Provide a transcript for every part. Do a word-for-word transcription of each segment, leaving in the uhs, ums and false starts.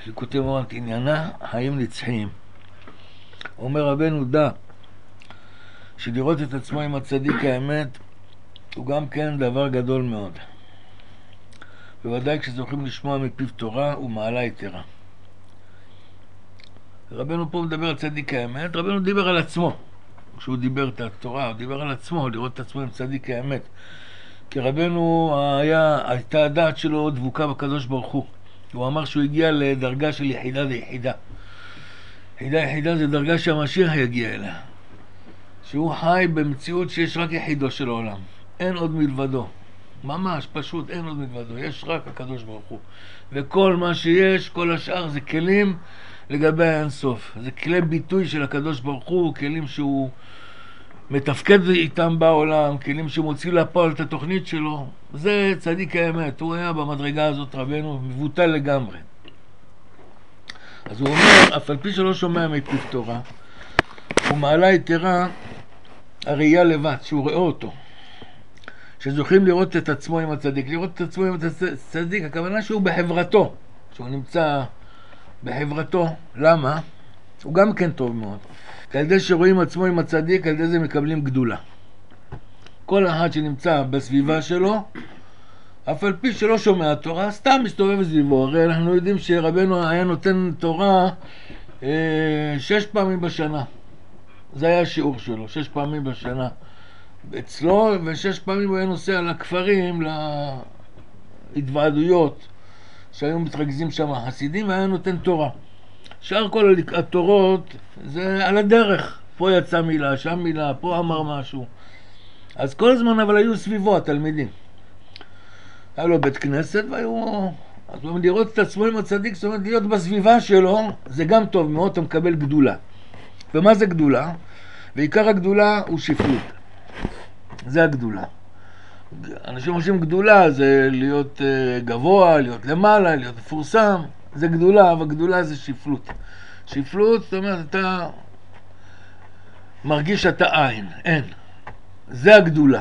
ליקוטי מוהר"ן עניינה חיים נצחיים. אומר רבנו דע שלראות את עצמו עם הצדיק האמת הוא גם כן דבר גדול מאוד, בוודאי כשזוכים לשמוע מפיו תורה ומעלה יתרה. רבנו פה מדבר על צדיק האמת, רבנו דיבר על עצמו. כשהוא דיבר את התורה, הוא דיבר על עצמו, לראות את עצמו עם צדיק האמת. כי רבנו היה, הייתה הדעת שלו דבוקה בקדוש ברוך הוא. הוא אמר שהוא הגיע לדרגה של יחידה ליחידה. יחידה יחידה זה דרגה שהמשיח יגיע אליה. שהוא חי במציאות שיש רק יחידו של העולם. אין עוד מלבדו. ממש, פשוט, אין עוד מלבדו. יש רק הקדוש ברוך הוא. וכל מה שיש, כל השאר זה כלים לגבי האינסוף. זה כלי ביטוי של הקדוש ברוך הוא, כלים שהוא מתפקד איתם בעולם, כלים שמוציא לפועל את התוכנית שלו. זה צדיק האמת. הוא היה במדרגה הזאת רבנו מבוטל לגמרי. אז הוא אומר, אף על פי שלא שומע מפיו תורה, הוא מעלה יתרה הראייה לבד, שהוא רואה אותו. שזוכים לראות את עצמו עם הצדיק. לראות את עצמו עם הצדיק, הכוונה שהוא בחברתו. שהוא נמצא בחברתו. למה? הוא גם כן טוב מאוד. כי על ידי שרואים עצמו עם הצדיק, על ידי זה מקבלים גדולה. כל אחד שנמצא בסביבה שלו, אף על פי שלא שומע תורה, סתם מסתובב סביבו. הרי אנחנו יודעים שרבנו היה נותן תורה אה, שש פעמים בשנה. זה היה השיעור שלו, שש פעמים בשנה. אצלו, ושש פעמים הוא היה נוסע לכפרים, להתוועדויות, שהיו מתרכזים שם חסידים, והיה נותן תורה. שאר כל התורות זה על הדרך. פה יצא מילה, שם מילה, פה אמר משהו. אז כל הזמן אבל היו סביבו התלמידים. היה לו בית כנסת והיו... אז הוא אומר, לראות את עצמו עם הצדיק, זאת אומרת, להיות בסביבה שלו, זה גם טוב מאוד, אתה מקבל גדולה. ומה זה גדולה? ועיקר הגדולה הוא שפלות. זה הגדולה. אנשים חושבים גדולה זה להיות גבוה, להיות למעלה, להיות מפורסם. זה גדולה, אבל גדולה זה שפלות. שפלות, זאת אומרת, אתה מרגיש שאתה עין, אין. זה הגדולה.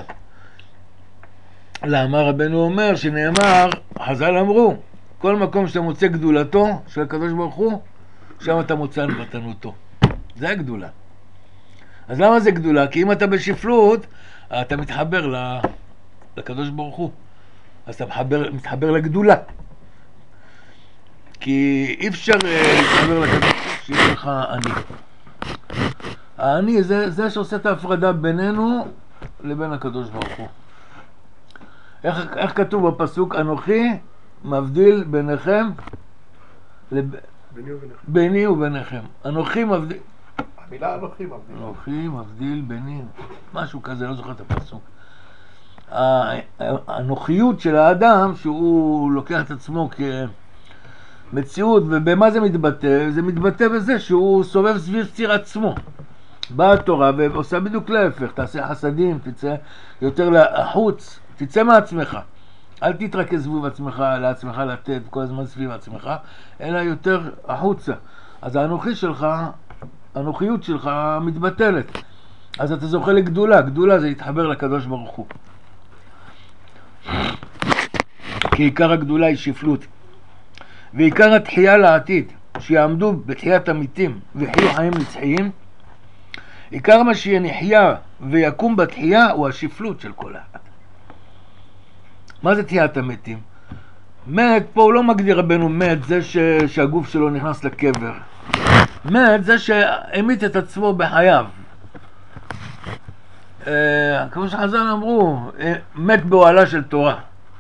למה רבנו אומר שנאמר, חז"ל אמרו, כל מקום שאתה מוצא גדולתו של הקדוש ברוך הוא, שם אתה מוצא נבטנותו. זה הגדולה. אז למה זה גדולה? כי אם אתה בשפלות, אתה מתחבר לקדוש ברוך הוא. אז אתה מתחבר, מתחבר לגדולה. כי אי אפשר להתחבר לקדוש ברוך הוא שיש לך אני. האני זה, זה שעושה את ההפרדה בינינו לבין הקדוש ברוך הוא. איך, איך כתוב בפסוק? אנוכי מבדיל ביניכם לב... ביני וביניכם. ביני וביניכם. אנוכי מבדיל... המילה אנוכי מבדיל. אנוכי מבדיל ביני. משהו כזה, לא זוכר את הפסוק. האנוכיות של האדם, שהוא לוקח את עצמו כמציאות, ובמה זה מתבטא? זה מתבטא בזה שהוא סובב סביב ציר עצמו. באה התורה ועושה בדיוק להפך, תעשה חסדים, תצא יותר לחוץ, תצא מעצמך. אל תתרכז סביב עצמך, לעצמך לתת כל הזמן סביב עצמך, אלא יותר החוצה. אז האנוכי שלך, האנוכיות שלך מתבטלת. אז אתה זוכה לגדולה, גדולה זה להתחבר לקדוש ברוך הוא. כי עיקר הגדולה היא שפלות. ועיקר התחייה לעתיד, שיעמדו בתחיית המתים וחיו חיים נצחיים, עיקר מה שיהיה נחיה ויקום בתחייה הוא השפלות של כל אחד. מה זה תחיית המתים? מת, פה הוא לא מגדיר רבנו מת, זה ש... שהגוף שלו נכנס לקבר. מת זה שהמית את עצמו בחייו. אה, כמו שחז"ל אמרו, מת באוהלה של תורה.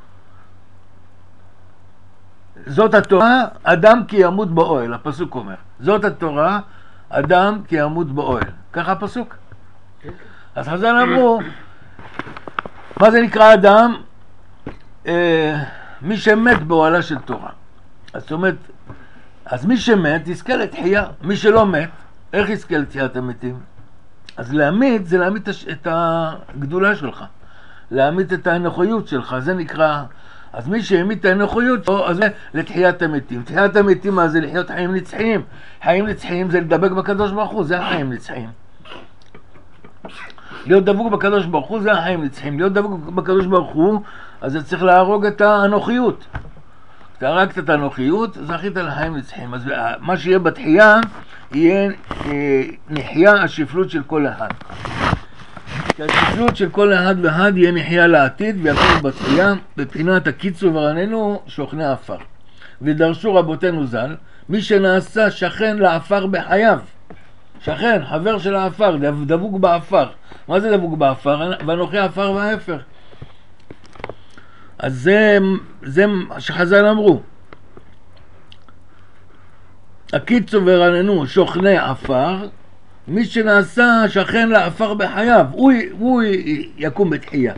זאת התורה, אדם כי ימות באוהל, הפסוק אומר. זאת התורה, אדם כי ימות באוהל. ככה הפסוק. אז חז"ל אמרו, מה זה נקרא אדם? אה, מי שמת באוהלה של תורה. אז זאת אומרת, אז מי שמת יזכה לתחייה. מי שלא מת, איך יזכה לתחיית המתים? אז להמית זה להמית את הגדולה שלך. להמית את האנוכיות שלך, זה נקרא... אז מי שהמית את האנוכיות, אז זה לתחיית המתים. תחיית המתים מה זה? לחיות חיים נצחיים. חיים נצחיים זה לדבק בקדוש ברוך הוא, זה החיים נצחיים. להיות דבוק בקדוש ברוך הוא זה החיים נצחיים. להיות דבוק בקדוש ברוך הוא, אז זה צריך להרוג את האנוכיות. כשהרגת את הנוחיות, זכית לחיים נצחיים. אז מה שיהיה בתחייה, יהיה אה, נחיה השפלות של כל אחד. כי השפלות של כל אחד ואחד יהיה נחיה לעתיד, ויקום בתחייה, בבחינת הקיצור ורעננו שוכני עפר. ודרשו רבותינו ז"ל, מי שנעשה שכן לעפר בחייו, שכן, חבר של העפר, דבוק בעפר. מה זה דבוק בעפר? ואנוכי עפר וההפך. אז זה, זה שחז"ל אמרו. הקיצור ורעננו שוכני עפר, מי שנעשה שכן לעפר בחייו, הוא, הוא יקום בתחייה.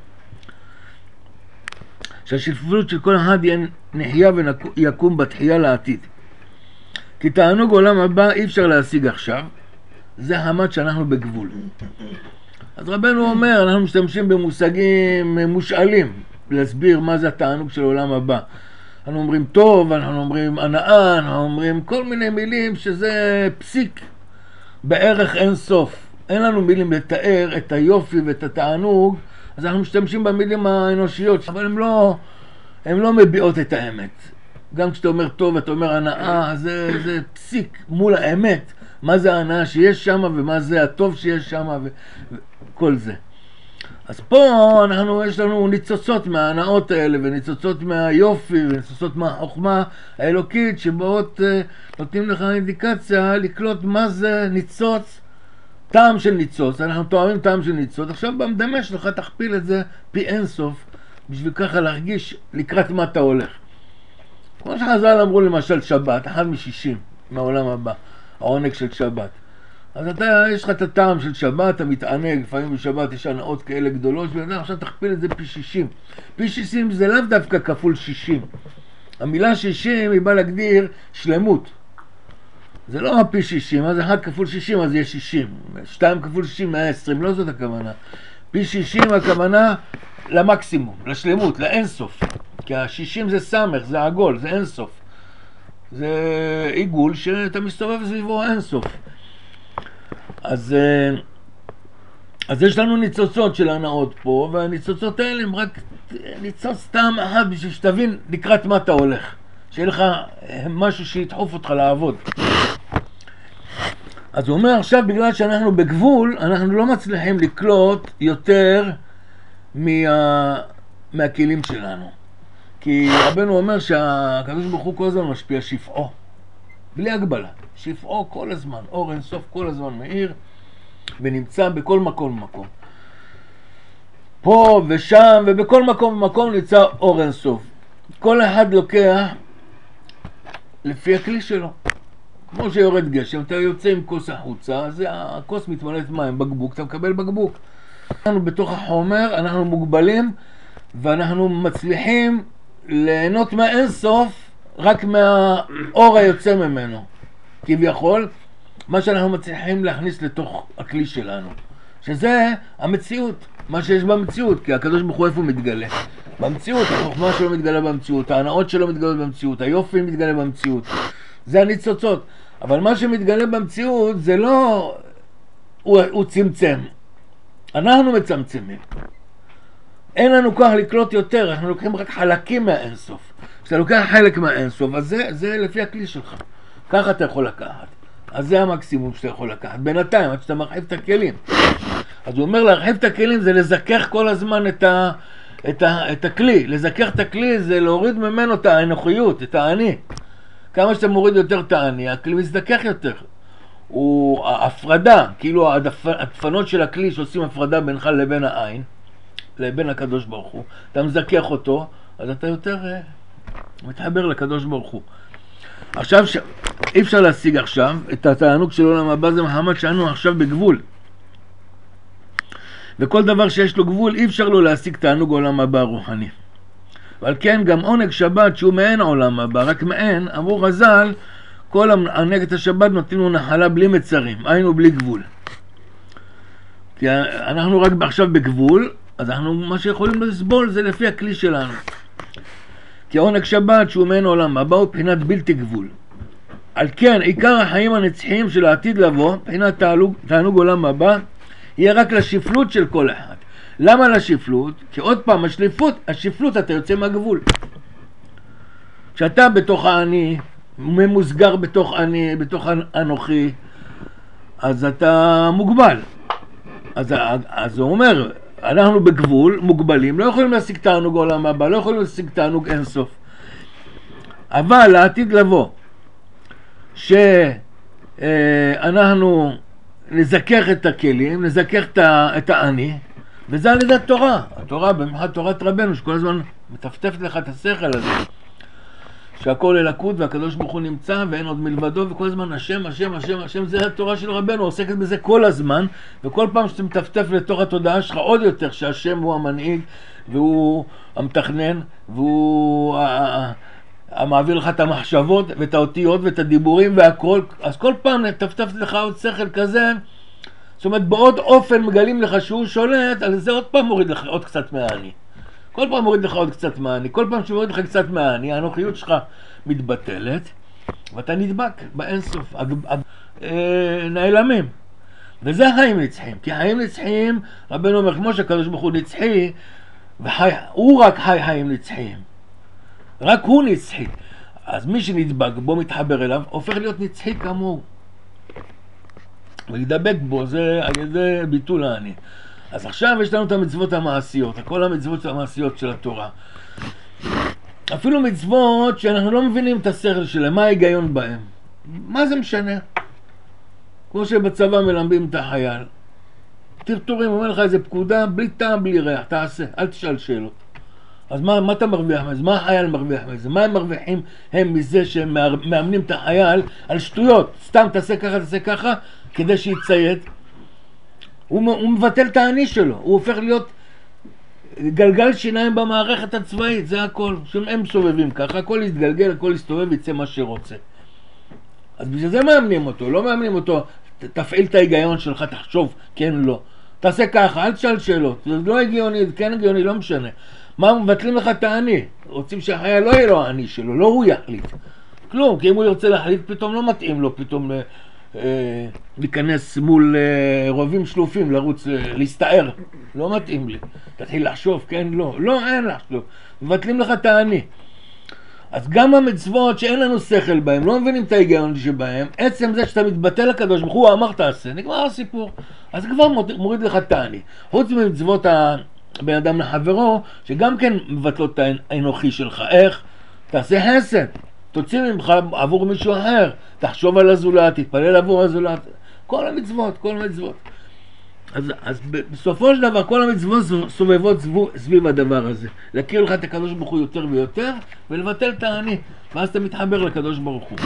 שהשפלות של כל אחד יהיה נחיה ויקום בתחייה לעתיד. כי תענוג עולם הבא אי אפשר להשיג עכשיו, זה המד שאנחנו בגבול. אז רבנו אומר, אנחנו משתמשים במושגים מושאלים להסביר מה זה התענוג של עולם הבא. אנחנו אומרים טוב, אנחנו אומרים הנאה, אנחנו אומרים כל מיני מילים שזה פסיק בערך אין סוף. אין לנו מילים לתאר את היופי ואת התענוג, אז אנחנו משתמשים במילים האנושיות, אבל הן לא, הן לא מביעות את האמת. גם כשאתה אומר טוב, אתה אומר הנאה, זה, זה פסיק מול האמת. מה זה ההנאה שיש שם ומה זה הטוב שיש שם וכל זה. אז פה אנחנו, יש לנו ניצוצות מההנאות האלה וניצוצות מהיופי וניצוצות מהחוכמה האלוקית שבאות נותנים לך אינדיקציה לקלוט מה זה ניצוץ, טעם של ניצוץ. אנחנו תואמים טעם של ניצוץ. עכשיו במדמה שלך תכפיל את זה פי אינסוף בשביל ככה להרגיש לקראת מה אתה הולך. כמו שחז"ל אמרו למשל שבת, אחד משישים מהעולם הבא, העונג של שבת. אז אתה, יש לך את הטעם של שבת, אתה מתענג, לפעמים בשבת יש הנאות כאלה גדולות, ואתה עכשיו תכפיל את זה פי שישים. פי שישים זה לאו דווקא כפול שישים. המילה שישים היא באה להגדיר שלמות. זה לא פי שישים, אז אחד כפול שישים אז יהיה שישים. שתיים כפול שישים, מאה ועשרים, לא זאת הכוונה. פי שישים הכוונה למקסימום, לשלמות, לאינסוף. כי ה-שישים זה סמך, זה עגול, זה אינסוף. זה עיגול שאתה מסתובב סביבו אינסוף. אז, אז יש לנו ניצוצות של הנאות פה, והניצוצות האלה הם רק ניצוץ טעם אחד בשביל שתבין לקראת מה אתה הולך. שיהיה לך משהו שידחוף אותך לעבוד. אז הוא אומר עכשיו, בגלל שאנחנו בגבול, אנחנו לא מצליחים לקלוט יותר מה, מהכלים שלנו. כי רבנו אומר שהקדוש ברוך הוא כל הזמן משפיע שפעו, בלי הגבלה. שפעו כל הזמן, אור אינסוף כל הזמן מאיר, ונמצא בכל מקום ומקום. פה ושם ובכל מקום ומקום נמצא אור אינסוף. כל אחד לוקח לפי הכלי שלו. כמו שיורד גשם, אתה יוצא עם כוס החוצה, אז הכוס מתמלאת מים, בקבוק, אתה מקבל בקבוק. אנחנו בתוך החומר, אנחנו מוגבלים, ואנחנו מצליחים ליהנות מהאינסוף רק מהאור היוצא ממנו. כביכול, מה שאנחנו מצליחים להכניס לתוך הכלי שלנו. שזה המציאות, מה שיש במציאות, כי הקדוש ברוך הוא איפה מתגלה? במציאות, החוכמה שלו מתגלה במציאות, ההנאות שלו מתגלה במציאות, היופי מתגלה במציאות. זה הניצוצות. אבל מה שמתגלה במציאות זה לא, הוא, הוא צמצם. אנחנו מצמצמים. אין לנו כוח לקלוט יותר, אנחנו לוקחים רק חלקים מהאינסוף. כשאתה לוקח חלק מהאינסוף, אז זה, זה לפי הכלי שלך. ככה אתה יכול לקחת. אז זה המקסימום שאתה יכול לקחת. בינתיים, עד שאתה מרחיב את הכלים. אז הוא אומר, להרחיב את הכלים זה לזכך כל הזמן את, ה, את, ה, את הכלי. לזכך את הכלי זה להוריד ממנו את האנוכיות, את האני. כמה שאתה מוריד יותר את האני, הכלי מזדכך יותר. הוא ההפרדה, כאילו הדפנות של הכלי שעושים הפרדה בינך לבין העין, לבין הקדוש ברוך הוא. אתה מזכך אותו, אז אתה יותר uh, מתחבר לקדוש ברוך הוא. עכשיו, ש... אי אפשר להשיג עכשיו את התענוג של עולם הבא, זה מחמת שאנו עכשיו בגבול. וכל דבר שיש לו גבול, אי אפשר לו להשיג תענוג עולם הבא רוחני. ועל כן גם עונג שבת שהוא מעין עולם הבא, רק מעין, אמרו חז"ל, כל עונג את השבת נותנים לו נחלה בלי מצרים, היינו בלי גבול. כי אנחנו רק עכשיו בגבול, אז אנחנו מה שיכולים לסבול זה לפי הכלי שלנו. כי עונג שבת שהוא מעין עולם הבא הוא בחינת בלתי גבול. על כן עיקר החיים הנצחיים של העתיד לבוא, בחינת תענוג, תענוג עולם הבא, יהיה רק לשפלות של כל אחד. למה לשפלות? כי עוד פעם, השליפות, השפלות אתה יוצא מהגבול. כשאתה בתוך האני, ממוסגר בתוך אני, בתוך אנוכי, אז אתה מוגבל. אז, אז הוא אומר, אנחנו בגבול, מוגבלים, לא יכולים להשיג תענוג עולם הבא, לא יכולים להשיג תענוג אינסוף. אבל לעתיד לבוא, שאנחנו נזכך את הכלים, נזכך את האני, וזה על ידי התורה. התורה, במיוחד תורת רבנו, שכל הזמן מטפטפת לך את השכל הזה. שהכל אלוקות והקדוש ברוך הוא נמצא ואין עוד מלבדו, וכל הזמן השם, השם, השם, השם, זה התורה של רבנו, עוסקת בזה כל הזמן, וכל פעם שאתה מטפטף לתוך התודעה שלך עוד יותר, שהשם הוא המנהיג, והוא המתכנן, והוא המעביר לך את המחשבות ואת האותיות ואת הדיבורים והכל, אז כל פעם נטפטף לך עוד שכל כזה, זאת אומרת בעוד אופן מגלים לך שהוא שולט, על זה עוד פעם מוריד לך עוד קצת מהאני. כל פעם מוריד לך עוד קצת מהאני, כל פעם שמוריד לך קצת מהאני, האנוכיות שלך מתבטלת, ואתה נדבק באינסוף, נעלמים. וזה חיים נצחיים, כי חיים נצחיים, רבנו אומר, כמו שהקדוש ברוך הוא נצחי, הוא רק חי חיים נצחיים. רק הוא נצחי. אז מי שנדבק בו, מתחבר אליו, הופך להיות נצחי כמוהו. ולהידבק בו, זה על ידי ביטול האני. אז עכשיו יש לנו את המצוות המעשיות, כל המצוות המעשיות של התורה. אפילו מצוות שאנחנו לא מבינים את השכל שלהם, מה ההיגיון בהם? מה זה משנה? כמו שבצבא מלמדים את החייל. טרטורים, אומר לך איזה פקודה, בלי טעם, בלי ריח, תעשה, אל תשאל שאלות. אז מה, מה אתה מרוויח מזה? מה החייל מרוויח מזה? מה הם מרוויחים הם מזה שהם מאמנים את החייל על שטויות? סתם תעשה ככה, תעשה ככה, כדי שיציית. הוא, הוא מבטל את האני שלו, הוא הופך להיות גלגל שיניים במערכת הצבאית, זה הכל. שהם סובבים ככה, הכל יתגלגל, הכל יסתובב, יצא מה שרוצה. אז בשביל זה מאמנים אותו, לא מאמנים אותו, תפעיל את ההיגיון שלך, תחשוב, כן, לא. תעשה ככה, אל תשאל שאלות, זה לא הגיוני, זה כן הגיוני, לא משנה. מה, מבטלים לך את האני? רוצים שהחייל לא יהיה לו האני שלו, לא הוא יחליט. כלום, כי אם הוא ירצה להחליט, פתאום לא מתאים לו, פתאום אה, להיכנס מול אה, רובים שלופים, לרוץ, אה, להסתער. לא מתאים לי. תתחיל לחשוב, כן, לא. לא, אין לחשוב. מבטלים לך את האני. אז גם המצוות שאין לנו שכל בהם, לא מבינים את ההיגיון שבהם, עצם זה שאתה מתבטל לקדוש ברוך הוא, אמר תעשה, נגמר הסיפור. אז כבר מוריד לך את האני. חוץ ממצוות הבן אדם לחברו, שגם כן מבטלות את האנוכי שלך. איך? תעשה חסד. תוציא ממך עבור מישהו אחר. תחשוב על הזולת, תתפלל עבור הזולת. כל המצוות, כל המצוות. אז, אז בסופו של דבר כל המצוות סובבות סביב הדבר הזה. להכיר לך את הקדוש ברוך הוא יותר ויותר, ולבטל את האני. ואז אתה מתחבר לקדוש ברוך הוא.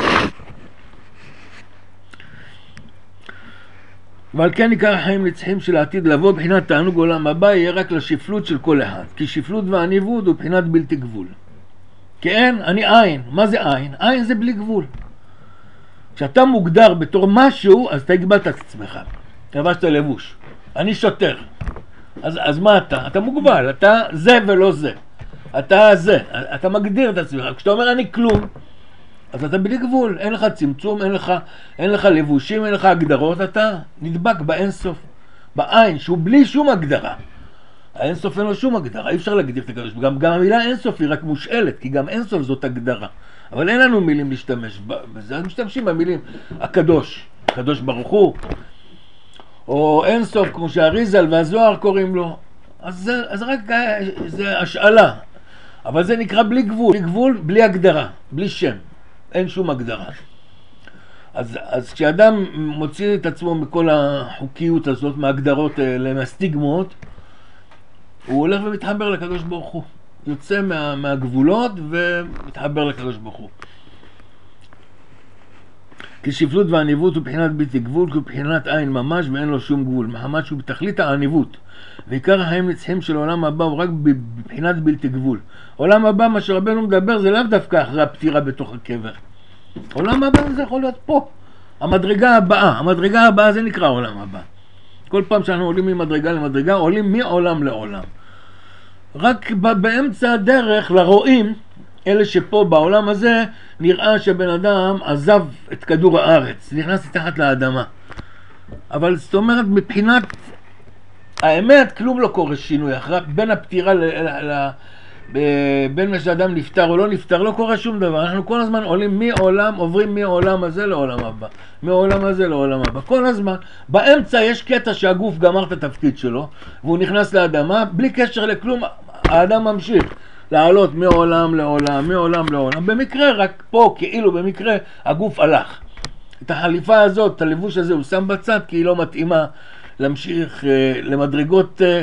ועל כן עיקר החיים נצחיים של העתיד לבוא, בחינת תענוג עולם הבא, יהיה רק לשפלות של כל אחד. כי שפלות והניווד הוא בחינת בלתי גבול. כי אין, אני עין. מה זה עין? עין זה בלי גבול. כשאתה מוגדר בתור משהו, אז אתה הגבלת את עצמך. לבשת לבוש. אני שוטר. אז, אז מה אתה? אתה מוגבל. אתה זה ולא זה. אתה זה. אתה מגדיר את עצמך. כשאתה אומר אני כלום, אז אתה בלי גבול. אין לך צמצום, אין לך, אין לך לבושים, אין לך הגדרות. אתה נדבק באינסוף. בעין, שהוא בלי שום הגדרה. האינסוף אין לו שום הגדרה. אי אפשר להגדיר את הקדוש. גם, גם המילה אינסוף היא רק מושאלת, כי גם אינסוף זאת הגדרה. אבל אין לנו מילים להשתמש בזה. אז משתמשים במילים הקדוש. הקדוש ברוך הוא. או אינסוף, כמו שהאריזל והזוהר קוראים לו. אז זה, אז רק זה השאלה. אבל זה נקרא בלי גבול. בלי גבול, בלי הגדרה. בלי שם. אין שום הגדרה. אז, אז כשאדם מוציא את עצמו מכל החוקיות הזאת, מההגדרות האלה, מהסטיגמות, הוא הולך ומתחבר לקדוש ברוך הוא. יוצא מה, מהגבולות ומתחבר לקדוש ברוך הוא. כי שפלות והעניבות הוא בחינת בלתי גבול, כי הוא בחינת עין ממש ואין לו שום גבול. מחמת שהוא בתכלית העניבות. ועיקר החיים נצחיים של העולם הבא הוא רק בבחינת בלתי גבול. עולם הבא, מה שרבנו מדבר, זה לאו דווקא אחרי הפטירה בתוך הקבר. עולם הבא זה יכול להיות פה. המדרגה הבאה, המדרגה הבאה זה נקרא עולם הבא. כל פעם שאנחנו עולים ממדרגה למדרגה, עולים מעולם לעולם. רק באמצע הדרך לרואים, אלה שפה בעולם הזה, נראה שבן אדם עזב את כדור הארץ, נכנס מתחת לאדמה. אבל זאת אומרת, מבחינת האמת, כלום לא קורה שינוי. אחרי, בין הפטירה ל, ל, ל, בין מה שאדם נפטר או לא נפטר, לא קורה שום דבר. אנחנו כל הזמן עולים מעולם, עוברים מעולם הזה לעולם הבא. מעולם הזה לעולם הבא. כל הזמן. באמצע יש קטע שהגוף גמר את התפקיד שלו, והוא נכנס לאדמה, בלי קשר לכלום, האדם ממשיך לעלות מעולם לעולם, מעולם לעולם. במקרה, רק פה, כאילו במקרה, הגוף הלך. את החליפה הזאת, את הלבוש הזה, הוא שם בצד, כי היא לא מתאימה להמשיך אה, למדרגות אה,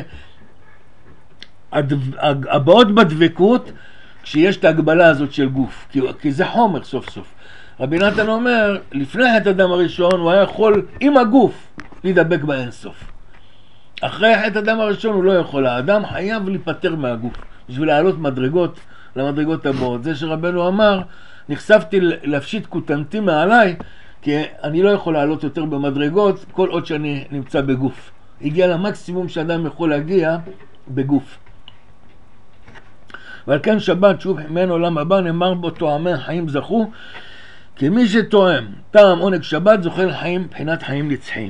הבאות בדבקות, כשיש את ההגבלה הזאת של גוף, כי, כי זה חומר סוף סוף. רבי נתן אומר, לפני חטא אדם הראשון הוא היה יכול עם הגוף להידבק באינסוף. אחרי חטא אדם הראשון הוא לא יכול, האדם חייב להיפטר מהגוף בשביל לעלות מדרגות למדרגות הבאות. זה שרבנו אמר, נחשפתי להפשיט כותנתי מעליי, כי אני לא יכול לעלות יותר במדרגות כל עוד שאני נמצא בגוף. הגיע למקסימום שאדם יכול להגיע בגוף. ועל כן שבת שוב מן עולם הבא נאמר בו תואמי חיים זכו, כי מי שתואם טעם עונג שבת זוכה לחיים מבחינת חיים נצחיים.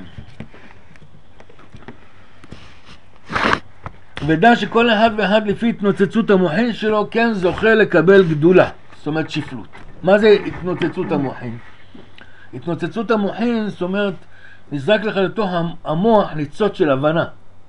ודע שכל אחד ואחד לפי התנוצצות המוחין שלו כן זוכה לקבל גדולה, זאת אומרת שפלות. מה זה התנוצצות המוחין? התנוצצות המוחין זאת אומרת נזרק לך לתוך המוח ניצוץ של הבנה.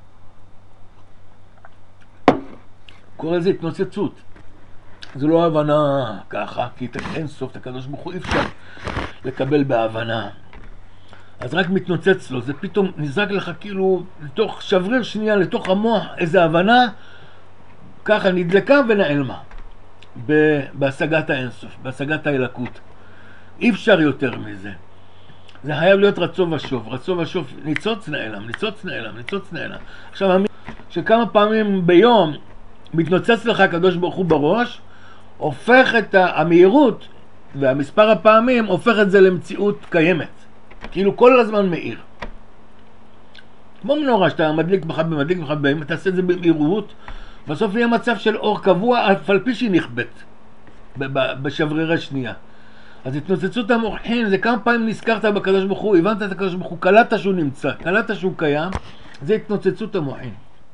קורא לזה התנוצצות. זה לא הבנה ככה, כי אין סוף, את הקדוש ברוך הוא אי אפשר לקבל בהבנה. אז רק מתנוצץ לו, זה פתאום נזרק לך כאילו לתוך שבריר שנייה, לתוך המוח, איזו הבנה, ככה נדלקה ונעלמה. בהשגת האינסוף, בהשגת האלקות. אי אפשר יותר מזה. זה חייב להיות רצו ושוב, רצו ושוב, ניצוץ נעלם, ניצוץ נעלם, ניצוץ נעלם. עכשיו, שכמה פעמים ביום מתנוצץ לך הקדוש ברוך הוא בראש, הופך את המהירות והמספר הפעמים הופך את זה למציאות קיימת. כאילו כל הזמן מאיר. כמו מנורה שאתה מדליק בך במדליק בך בהם, אתה עושה את זה במהירות, בסוף יהיה מצב של אור קבוע, אף על פי שהיא נכבט בשברירי שנייה. אז התנוצצות המוחין זה כמה פעמים נזכרת בקדוש ברוך הוא, הבנת את הקדוש ברוך הוא, קלטת שהוא נמצא, קלטת שהוא קיים, זה התנוצצות המוחין.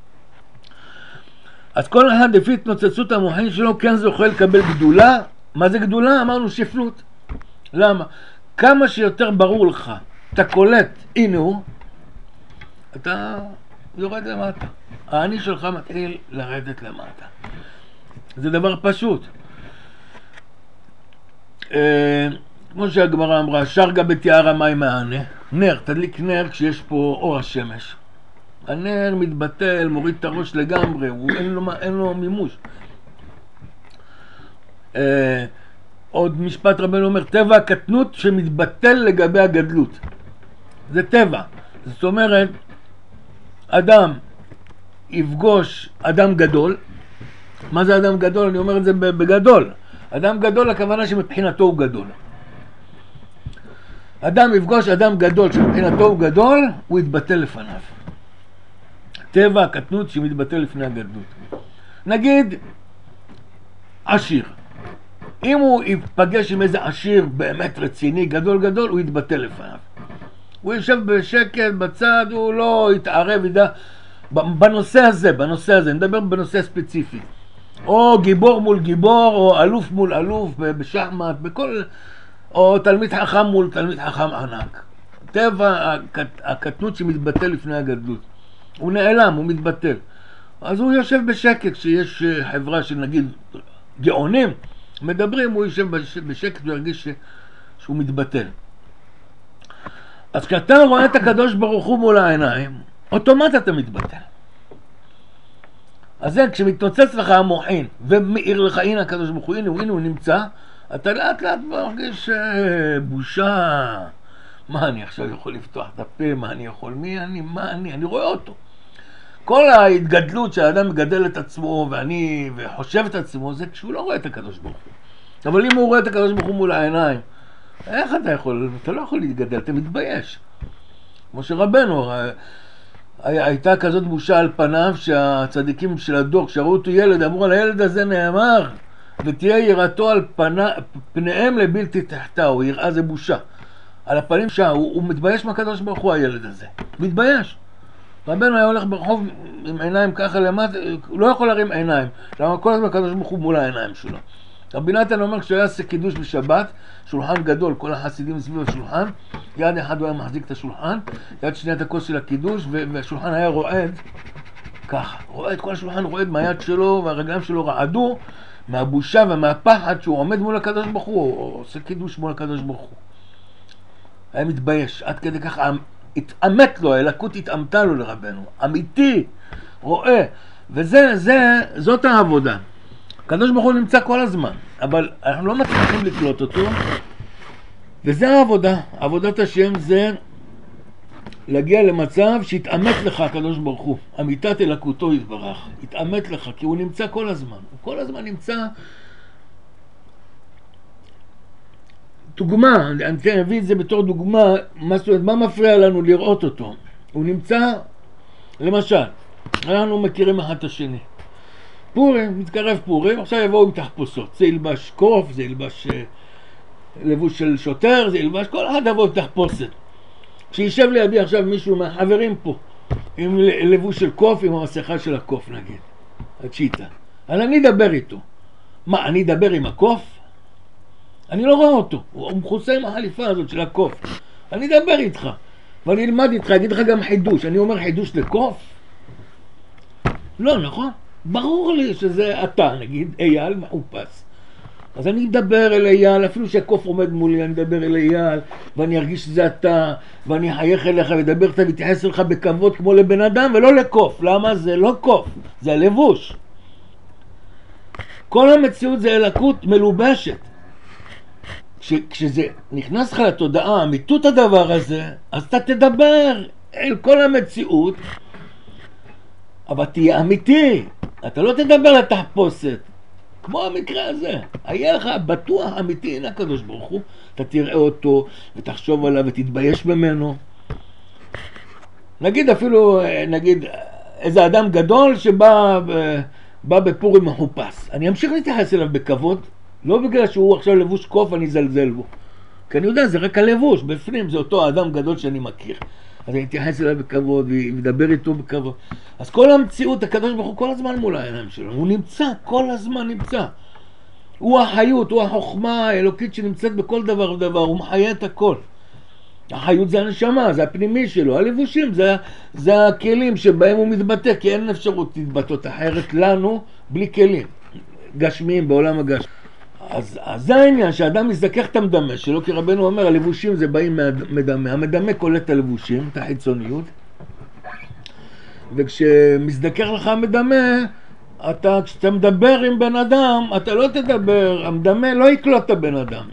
אז כל אחד לפי התנוצצות המוחין שלו כן זוכה לקבל גדולה. מה זה גדולה? אמרנו שפלות. למה? כמה שיותר ברור לך, אתה קולט, הנה הוא, אתה יורד למטה. העני שלך מתחיל לרדת למטה. זה דבר פשוט. אה, כמו שהגמרא אמרה, שרגא בתיאר המים מהענה. נר, תדליק נר כשיש פה אור השמש. הנר מתבטל, מוריד את הראש לגמרי, הוא אין לו, אין לו מימוש. אה, עוד משפט רבנו אומר, טבע הקטנות שמתבטל לגבי הגדלות. זה טבע. זאת אומרת, אדם יפגוש אדם גדול. מה זה אדם גדול? אני אומר את זה בגדול. אדם גדול, הכוונה שמבחינתו הוא גדול. אדם יפגוש אדם גדול שמבחינתו הוא גדול, הוא יתבטל לפניו. טבע הקטנות שמתבטל לפני הגדלות. נגיד, עשיר. אם הוא ייפגש עם איזה עשיר באמת רציני, גדול גדול, הוא יתבטל לפניו. הוא יושב בשקט, בצד, הוא לא יתערב, ידע, בנושא הזה, בנושא הזה, נדבר בנושא ספציפי. או גיבור מול גיבור, או אלוף מול אלוף, בשחמט, בכל, או תלמיד חכם מול תלמיד חכם ענק. טבע הקטנות שמתבטל לפני הגדלות. הוא נעלם, הוא מתבטל. אז הוא יושב בשקט, כשיש חברה של נגיד גאונים, מדברים, הוא יושב בשקט וירגיש שהוא מתבטל. אז כשאתה רואה את הקדוש ברוך הוא מול העיניים, אוטומט אתה מתבטל. אז זה, כשמתנוצץ לך המוחין, ומאיר לך, הנה הקדוש ברוך הוא, הנה הוא, הנה הוא נמצא, אתה לאט לאט מרגיש בושה. מה אני עכשיו יכול לפתוח את הפה, מה אני יכול, מי אני, מה אני, אני רואה אותו. כל ההתגדלות שהאדם מגדל את עצמו ואני וחושב את עצמו, זה כשהוא לא רואה את הקדוש ברוך הוא. אבל אם הוא רואה את הקדוש ברוך הוא מול העיניים, איך אתה יכול, אתה לא יכול להתגדל, אתה מתבייש. כמו שרבנו, הייתה כזאת בושה על פניו שהצדיקים של הדור, כשראו אותו ילד, אמרו על הילד הזה נאמר, ותהיה יראתו על פנה, פניהם לבלתי תחתהו, יראה זה בושה. על הפנים שעה, הוא, הוא מתבייש מהקדוש ברוך הוא הילד הזה, מתבייש. רבנו היה הולך ברחוב עם עיניים ככה למטה, הוא לא יכול להרים עיניים, למה כל הזמן הקדוש ברוך הוא מול העיניים שלו. רבי נתן אומר, כשהוא היה עושה קידוש בשבת, שולחן גדול, כל החסידים סביב השולחן, יד אחד הוא היה מחזיק את השולחן, יד שנייה את הכוס של הקידוש, והשולחן היה רועד, ככה, רועד, כל השולחן רועד מהיד שלו, והרגליים שלו רעדו, מהבושה ומהפחד שהוא עומד מול הקדוש ברוך הוא, או עושה קידוש מול הקדוש ברוך הוא. היה מתבייש, עד כדי ככה, התאמת לו, האלוקות התאמתה לו לרבנו, אמיתי, רואה, וזה, זה, זאת העבודה. הקדוש ברוך הוא נמצא כל הזמן, אבל אנחנו לא מצליחים לקלוט אותו, וזה העבודה. עבודת השם זה להגיע למצב שהתאמת לך הקדוש ברוך הוא, אמיתת אלוקותו יתברך, התאמת לך, כי הוא נמצא כל הזמן, הוא כל הזמן נמצא. דוגמה, אני אביא את זה בתור דוגמה, מה, מה מפריע לנו לראות אותו? הוא נמצא, למשל, אנחנו מכירים אחד את השני. פורים, מתקרב פורים, עכשיו יבואו עם תחפושות, זה ילבש קוף, זה ילבש לבוש של שוטר, זה ילבש, כל אחד יבוא עם תחפושת. כשישב לידי עכשיו מישהו מהחברים פה, עם לבוש של קוף, עם המסכה של הקוף נגיד, הצ'יטה. אז אני אדבר איתו. מה, אני אדבר עם הקוף? אני לא רואה אותו, הוא מכוסה עם החליפה הזאת של הקוף. אני אדבר איתך, ואני אלמד איתך, אגיד לך גם חידוש. אני אומר חידוש לקוף? לא, נכון? ברור לי שזה אתה, נגיד, אייל מחופש. אז אני אדבר אל אייל, אפילו שהקוף עומד מולי, אני אדבר אל אייל, ואני ארגיש שזה אתה, ואני אחייך אליך, ודבר איתך ותייחס לך בכבוד כמו לבן אדם, ולא לקוף. למה? זה לא קוף, זה הלבוש. כל המציאות זה אלוקות מלובשת. כש, כשזה נכנס לך לתודעה, אמיתות הדבר הזה, אז אתה תדבר אל כל המציאות, אבל תהיה אמיתי. אתה לא תדבר לתחפושת, כמו המקרה הזה. היה לך בטוח אמיתי, הנה הקדוש ברוך הוא, אתה תראה אותו ותחשוב עליו ותתבייש ממנו. נגיד אפילו, נגיד, איזה אדם גדול שבא בא בפורים מחופש. אני אמשיך להתייחס אליו בכבוד, לא בגלל שהוא עכשיו לבוש קוף אני זלזל בו. כי אני יודע, זה רק הלבוש, בפנים זה אותו האדם גדול שאני מכיר. אז אני אתייחס אליו בכבוד ודבר איתו בכבוד. אז כל המציאות, הקדוש ברוך הוא כל הזמן מול העיניים שלו. הוא נמצא, כל הזמן נמצא. הוא החיות, הוא החוכמה האלוקית שנמצאת בכל דבר ודבר, הוא מחיה את הכל. החיות זה הנשמה, זה הפנימי שלו. הלבושים זה, זה הכלים שבהם הוא מתבטא, כי אין אפשרות להתבטאות אחרת לנו בלי כלים גשמיים בעולם הגשמי. אז, אז זה העניין, שהאדם מזדכך את המדמה שלו, כי רבנו אומר, הלבושים זה באים מהמדמה, המדמה קולט את הלבושים, את החיצוניות, וכשמזדכך לך המדמה, אתה, כשאתה מדבר עם בן אדם, אתה לא תדבר, המדמה לא יקלוט את הבן אדם.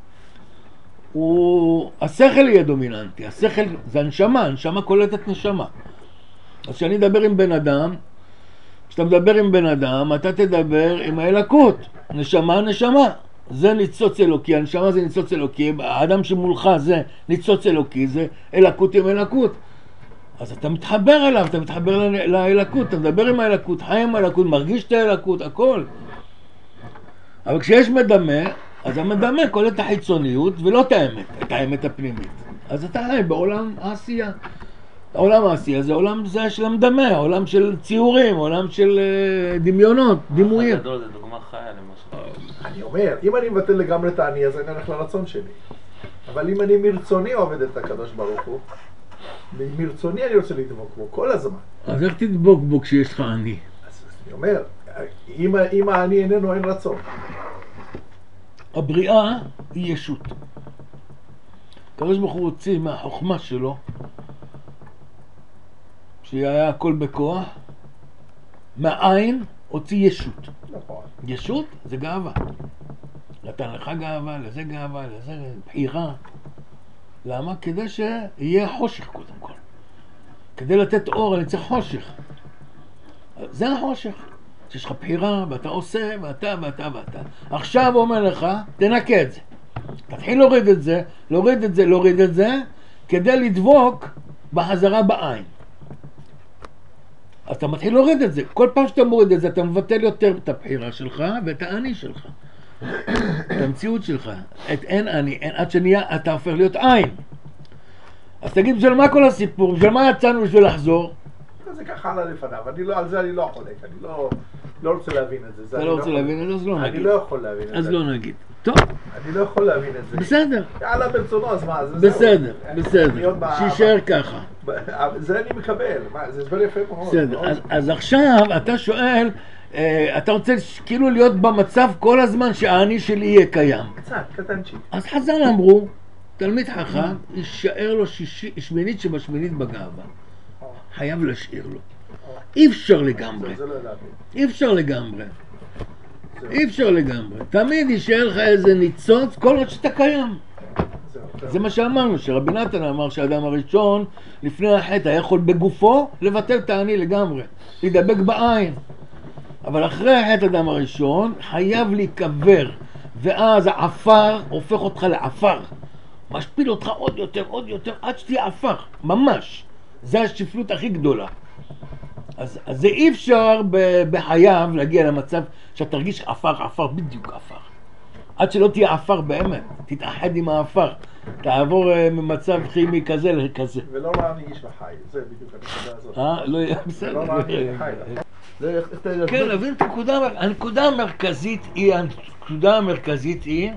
הוא, השכל יהיה דומיננטי, השכל זה הנשמה, הנשמה קולטת נשמה. אז כשאני אדבר עם בן אדם, כשאתה מדבר עם בן אדם, אתה תדבר עם האלוקות. נשמה, נשמה. זה ניצוץ אלוקי, הנשמה זה ניצוץ אלוקי, האדם שמולך זה ניצוץ אלוקי, זה אלוקות עם אלוקות. אז אתה מתחבר אליו, אתה מתחבר לאלוקות, אתה מדבר עם האלוקות, חי עם האלוקות, מרגיש את האלוקות, הכל. אבל כשיש מדמה, אז המדמה קולט את החיצוניות ולא את האמת, את האמת הפנימית. אז אתה חי בעולם העשייה. העולם העשייה זה עולם זה של המדמה, עולם של ציורים, עולם של uh, דמיונות, דימויים. הגדול זה דוגמה חיה למשל. אני אומר, אם אני מבטל לגמרי את העני, אז אני הולך לרצון שלי. אבל אם אני מרצוני עובד את הקדוש ברוך הוא, מרצוני אני רוצה לדבוק בו כל הזמן. אז איך תדבוק בו כשיש לך עני? אז אני אומר, אם, אם העני איננו, אין רצון. הבריאה היא ישות. הקדוש ברוך הוא הוציא מהחוכמה שלו, שהיה הכל בכוח, מהעין הוציא ישות. נכון. ישות זה גאווה. נתן לך גאווה, לזה גאווה, לזה בחירה. למה? כדי שיהיה חושך קודם כל. כדי לתת אור אני צריך חושך. זה החושך. שיש לך בחירה ואתה עושה ואתה ואתה ואתה. עכשיו הוא אומר לך, תנקה את זה. תתחיל להוריד את זה, להוריד את זה, להוריד את זה, כדי לדבוק בחזרה בעין. אז אתה מתחיל להוריד את זה. כל פעם שאתה מוריד את זה, אתה מבטל יותר את הבחירה שלך ואת העני שלך. את המציאות שלך. את אין אני, אין, עד שנהיה, אתה הופך להיות עין. אז תגיד, בשביל מה כל הסיפור? בשביל מה יצאנו בשביל לחזור? זה ככה עלה לפניו, אני לא, על זה אני לא חולק, אני לא, לא רוצה להבין את זה. אתה לא רוצה להבין את זה, אז לא נגיד. אני לא יכול להבין את זה. אז לא נגיד. טוב. אני לא יכול להבין את זה. בסדר. עלה ברצונו, אז מה? זה בסדר, בסדר. שישאר ככה. זה אני מקבל, זה הסבר יפה מאוד. בסדר, אז עכשיו אתה שואל, אתה רוצה כאילו להיות במצב כל הזמן שהעני שלי יהיה קיים. קצת, קטנצ'י. אז חז"ל אמרו, תלמיד חכם, יישאר לו שמינית שבשמינית בגאווה. חייב להשאיר לו. אי אפשר לגמרי. אי אפשר לגמרי. אי אפשר לגמרי. תמיד יישאר לך איזה ניצוץ כל עוד שאתה קיים. זה מה שאמרנו, שרבי נתן אמר שהאדם הראשון לפני החטא היה יכול בגופו לבטל את העני לגמרי, להידבק בעין. אבל אחרי החטא האדם הראשון חייב להיקבר, ואז העפר הופך אותך לעפר. משפיל אותך עוד יותר, עוד יותר, עד שתהיה עפר, ממש. זה השפלות הכי גדולה. אז, אז זה אי אפשר בחייו להגיע למצב שאתה תרגיש עפר, עפר, בדיוק עפר. עד שלא תהיה עפר באמת, תתאחד עם העפר, תעבור ממצב כימי כזה לכזה. ולא רעני איש וחי, זה בדיוק הנקודה הזאת. אה, לא יהיה בסדר. ולא רעני איש וחי. כן, להבין את הנקודה, הנקודה המרכזית היא, הנקודה המרכזית היא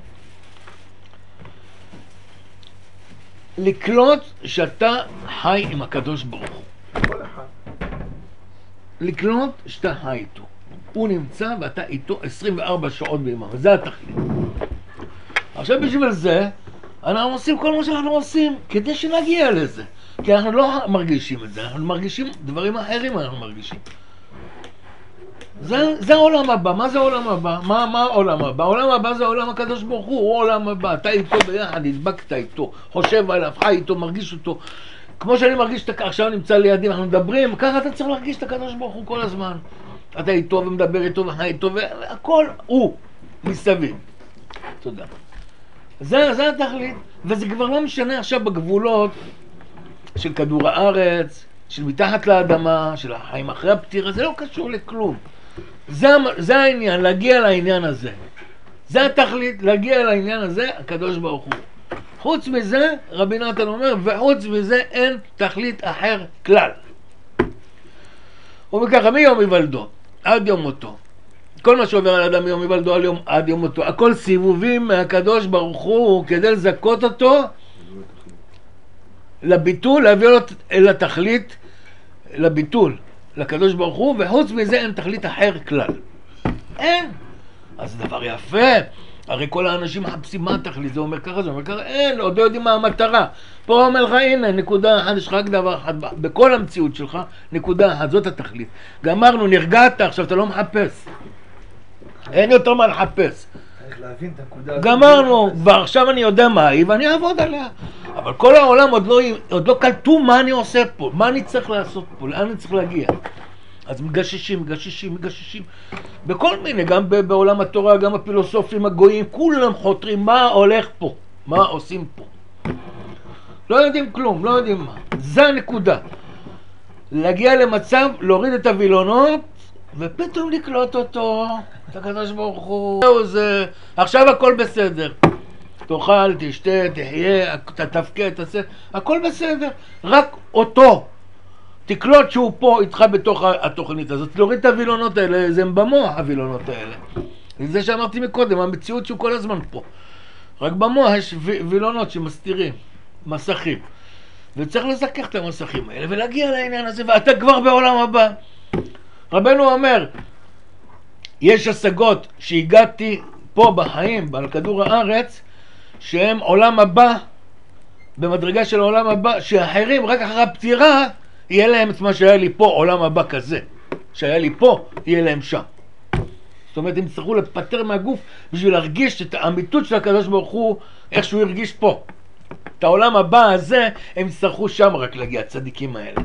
לקלוט שאתה חי עם הקדוש ברוך הוא. כל אחד. לקלוט שאתה חי איתו. הוא נמצא ואתה איתו עשרים וארבע שעות ביממה, וזה התכלית. עכשיו בשביל זה, אנחנו עושים כל מה שאנחנו עושים, כדי שנגיע לזה. כי אנחנו לא מרגישים את זה, אנחנו מרגישים דברים אחרים אנחנו מרגישים. זה, זה העולם הבא. מה זה העולם הבא? מה, מה העולם הבא? העולם הבא זה העולם הקדוש ברוך הוא, הוא העולם הבא. אתה איתו ביחד, הדבקת איתו, חושב עליו, חי איתו, מרגיש אותו. כמו שאני מרגיש שאתה עכשיו נמצא לידי, אנחנו מדברים, ככה אתה צריך להרגיש את הקדוש ברוך הוא כל הזמן. אתה איתו ומדבר איתו וחי איתו, והכל הוא מסביב. תודה. זה, זה התכלית, וזה כבר לא משנה עכשיו בגבולות של כדור הארץ, של מתחת לאדמה, של החיים אחרי הפטירה, זה לא קשור לכלום. זה, זה העניין, להגיע לעניין הזה. זה התכלית, להגיע לעניין הזה, הקדוש ברוך הוא. חוץ מזה, רבי נתן אומר, וחוץ מזה אין תכלית אחר כלל. וככה, מיום היוולדו, עד יום מותו. כל מה שעובר על אדם מיום היוולדו עד יום, עד יום מותו, הכל סיבובים מהקדוש ברוך הוא כדי לזכות אותו לביטול, להביא לו אל התכלית, לביטול, לקדוש ברוך הוא, וחוץ מזה אין תכלית אחר כלל. אין. אז זה דבר יפה. הרי כל האנשים מחפשים מה התכלית, זה אומר ככה, זה אומר ככה, אין, עוד לא יודעים מה המטרה. פה אומר לך, הנה, נקודה אחת, יש לך רק דבר אחד, בכל המציאות שלך, נקודה אחת, זאת התכלית. גמרנו, נרגעת, עכשיו אתה לא מחפש. אין יותר מה לחפש. להבין את הנקודה הזאת. גמרנו, ועכשיו אני יודע מה היא, ואני אעבוד עליה. אבל כל העולם עוד לא, עוד לא קלטו מה אני עושה פה, מה אני צריך לעשות פה, לאן אני צריך להגיע. אז מגששים, מגששים, מגששים. בכל מיני, גם בעולם התורה, גם הפילוסופים הגויים, כולם חותרים מה הולך פה, מה עושים פה. לא יודעים כלום, לא יודעים מה. זה הנקודה. להגיע למצב, להוריד את הווילונות, ופתאום לקלוט אותו, את הקדוש ברוך הוא. זהו זה, עכשיו הכל בסדר. תאכל, תשתה, תחיה, תתפקד, תעשה, הכל בסדר. רק אותו. תקלוט שהוא פה איתך בתוך התוכנית הזאת. להוריד את הווילונות האלה, זה במוח הווילונות האלה. זה שאמרתי מקודם, המציאות שהוא כל הזמן פה. רק במוח יש וילונות שמסתירים, מסכים. וצריך לזכך את המסכים האלה ולהגיע לעניין הזה, ואתה כבר בעולם הבא. רבנו אומר, יש השגות שהגעתי פה בחיים, על כדור הארץ, שהם עולם הבא, במדרגה של העולם הבא, שאחרים רק אחרי הפטירה, יהיה להם את מה שהיה לי פה, עולם הבא כזה. שהיה לי פה, יהיה להם שם. זאת אומרת, הם יצטרכו לפטר מהגוף בשביל להרגיש את האמיתות של הקדוש ברוך הוא, איך שהוא הרגיש פה. את העולם הבא הזה, הם יצטרכו שם רק להגיע, הצדיקים האלה.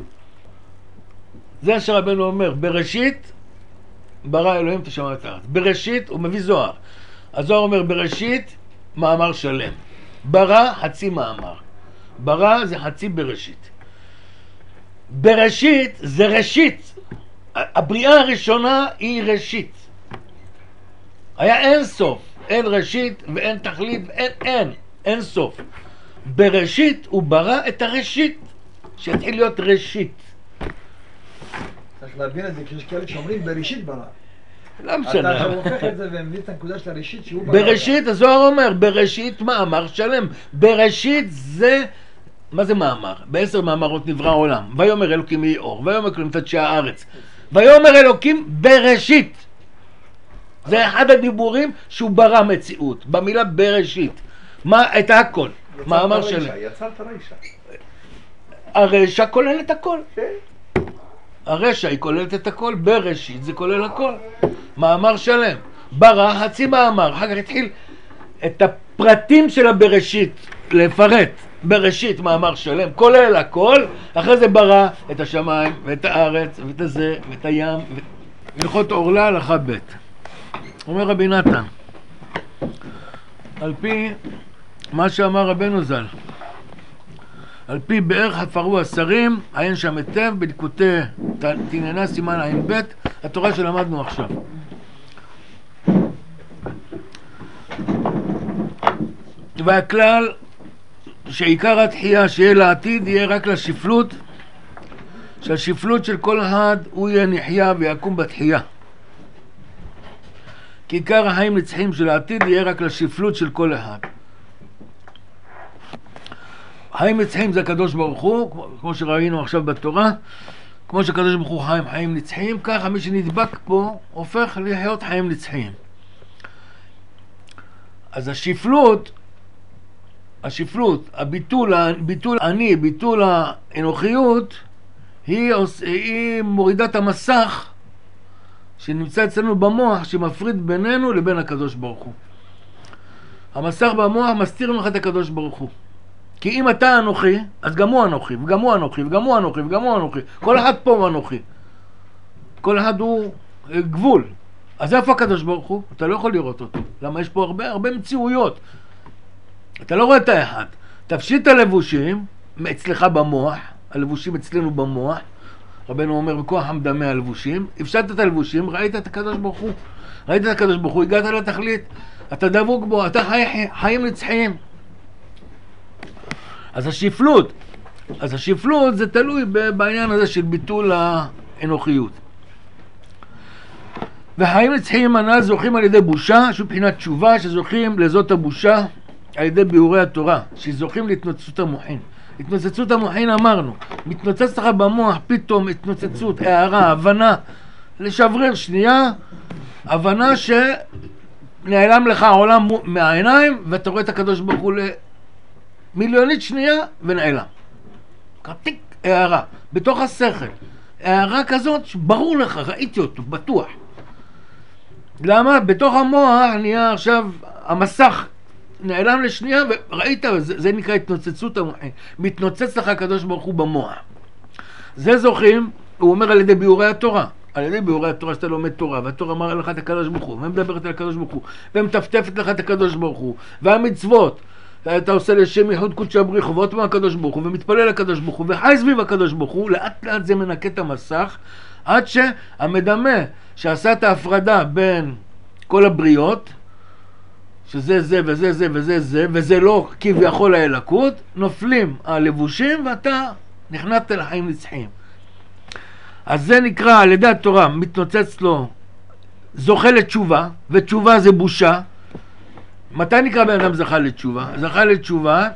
זה שרבנו אומר, בראשית, ברא אלוהים את השמיים ואת הארץ. בראשית, הוא מביא זוהר. הזוהר אומר, בראשית, מאמר שלם. ברא, חצי מאמר. ברא זה חצי בראשית. בראשית זה ראשית. הבריאה הראשונה היא ראשית. היה אין סוף. אין ראשית ואין תכלית ואין אין. אין סוף. בראשית הוא ברא את הראשית. שהתחיל להיות ראשית. להבין את זה, כי יש כאלה שאומרים בראשית ברא. לא משנה. אתה עכשיו הופך את זה ומביא את הנקודה של הראשית שהוא ברא. בראשית, הזוהר אומר, בראשית מאמר שלם. בראשית זה, מה זה מאמר? בעשר מאמרות נברא העולם. ויאמר אלוקים יהי אור, ויאמר אלוקים תדשא הארץ. ויאמר אלוקים בראשית. זה אחד הדיבורים שהוא ברא מציאות, במילה בראשית. מה, את הכל. מאמר שלם. יצרת רשע. הרשע כולל את הכל. כן. הרשע היא כוללת את הכל, בראשית זה כולל הכל. מאמר שלם. ברא חצי מאמר, אחר כך התחיל את הפרטים של הבראשית לפרט. בראשית מאמר שלם, כולל הכל, אחרי זה ברא את השמיים ואת הארץ ואת הזה ואת הים. הלכות עורלה הלכה ב'. אומר רבי נתן, על פי מה שאמר רבנו ז"ל, על פי באר חפרו השרים, עיין שם היטב בליקוטי תניאנה סימן עין ב', התורה שלמדנו עכשיו. והכלל שעיקר התחייה שיהיה לעתיד יהיה רק לשפלות, שהשפלות של כל אחד הוא יהיה נחיה ויקום בתחייה. כי עיקר החיים נצחים של העתיד יהיה רק לשפלות של כל אחד. חיים נצחים זה הקדוש ברוך הוא, כמו שראינו עכשיו בתורה, כמו שהקדוש ברוך הוא חיים חיים נצחים, ככה מי שנדבק פה הופך לחיות חיים נצחים. אז השפלות, השפלות, הביטול, הביטול אני, ביטול האנוכיות, היא, היא מורידת המסך שנמצא אצלנו במוח, שמפריד בינינו לבין הקדוש ברוך הוא. המסך במוח מסתיר ממך את הקדוש ברוך הוא. כי אם אתה אנוכי, אז גם הוא אנוכי, וגם הוא אנוכי, וגם הוא אנוכי, וגם הוא אנוכי. כל אחד פה הוא אנוכי. כל אחד הוא גבול. אז איפה הקדוש ברוך הוא? אתה לא יכול לראות אותו. למה יש פה הרבה, הרבה מציאויות. אתה לא רואה את האחד. תפשיט את הלבושים אצלך במוח, הלבושים אצלנו במוח. רבנו אומר, בכוח המדמה הלבושים. הפשטת את הלבושים, ראית את הקדוש ברוך הוא. ראית את הקדוש ברוך הוא, הגעת לתכלית. אתה דבוק בו, אתה חי, חיים נצחיים. אז השפלות, אז השפלות זה תלוי בעניין הזה של ביטול האנוכיות. וחיים נצחיים הנ"ל זוכים על ידי בושה, שהוא מבחינת תשובה, שזוכים לזאת הבושה על ידי ביאורי התורה, שזוכים להתנוצצות המוחין. התנוצצות המוחין אמרנו, מתנוצץ לך במוח פתאום התנוצצות, הערה, הבנה, לשברר שנייה, הבנה שנעלם לך העולם מהעיניים, ואתה רואה את הקדוש ברוך הוא מיליונית שנייה ונעלם. קרטיק, הערה, בתוך השכל. הערה כזאת שברור לך, ראיתי אותו, בטוח. למה? בתוך המוח נהיה עכשיו, המסך נעלם לשנייה וראית, זה, זה נקרא התנוצצות המוחין. מתנוצץ לך הקדוש ברוך הוא במוח. זה זוכים, הוא אומר על ידי ביאורי התורה. על ידי ביאורי התורה שאתה לומד תורה, והתורה אמרה לך את הקדוש ברוך הוא, ומדברת על הקדוש ברוך הוא, ומטפטפת לך את הקדוש ברוך הוא, והמצוות. אתה עושה לשם ייחוד קודשא בריחו ועוד פעם הקדוש ברוך הוא ומתפלל לקדוש ברוך הוא וחי סביב הקדוש ברוך הוא, לאט לאט זה מנקה את המסך עד שהמדמה שעשה את ההפרדה בין כל הבריות, שזה זה וזה זה וזה זה וזה לא כביכול האלוקות, נופלים הלבושים ואתה נכנסת לחיים נצחיים. אז זה נקרא על ידי התורה, מתנוצץ לו, זוכה לתשובה, ותשובה זה בושה. מתי נקרא בן אדם זכה לתשובה? זכה לתשובה,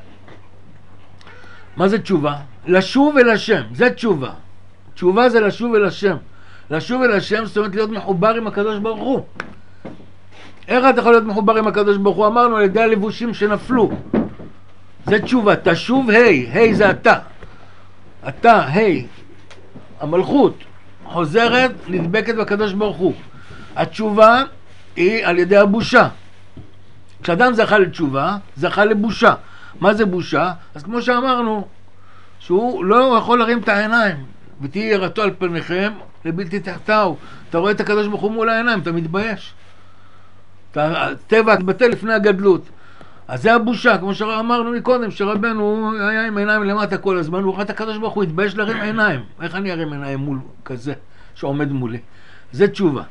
מה זה תשובה? לשוב אל השם, זה תשובה. תשובה זה לשוב אל השם. לשוב אל השם זאת אומרת להיות מחובר עם הקדוש ברוך הוא. איך אתה יכול להיות מחובר עם הקדוש ברוך הוא? אמרנו על ידי הלבושים שנפלו. זה תשובה, תשוב היי, היי זה אתה. אתה, היי, המלכות חוזרת, נדבקת בקדוש ברוך הוא. התשובה היא על ידי הבושה. כשאדם זכה לתשובה, זכה לבושה. מה זה בושה? אז כמו שאמרנו, שהוא לא יכול להרים את העיניים, ותהי יראתו על פניכם לבלתי תחתיו. אתה רואה את הקדוש ברוך הוא מול העיניים, אתה מתבייש. הטבע התבטא לפני הגדלות. אז זה הבושה, כמו שאמרנו מקודם, שרבנו היה עם עיניים למטה כל הזמן, הוא ראה את הקדוש ברוך הוא, התבייש להרים עיניים. איך אני ארים עיניים מול כזה שעומד מולי? זה תשובה.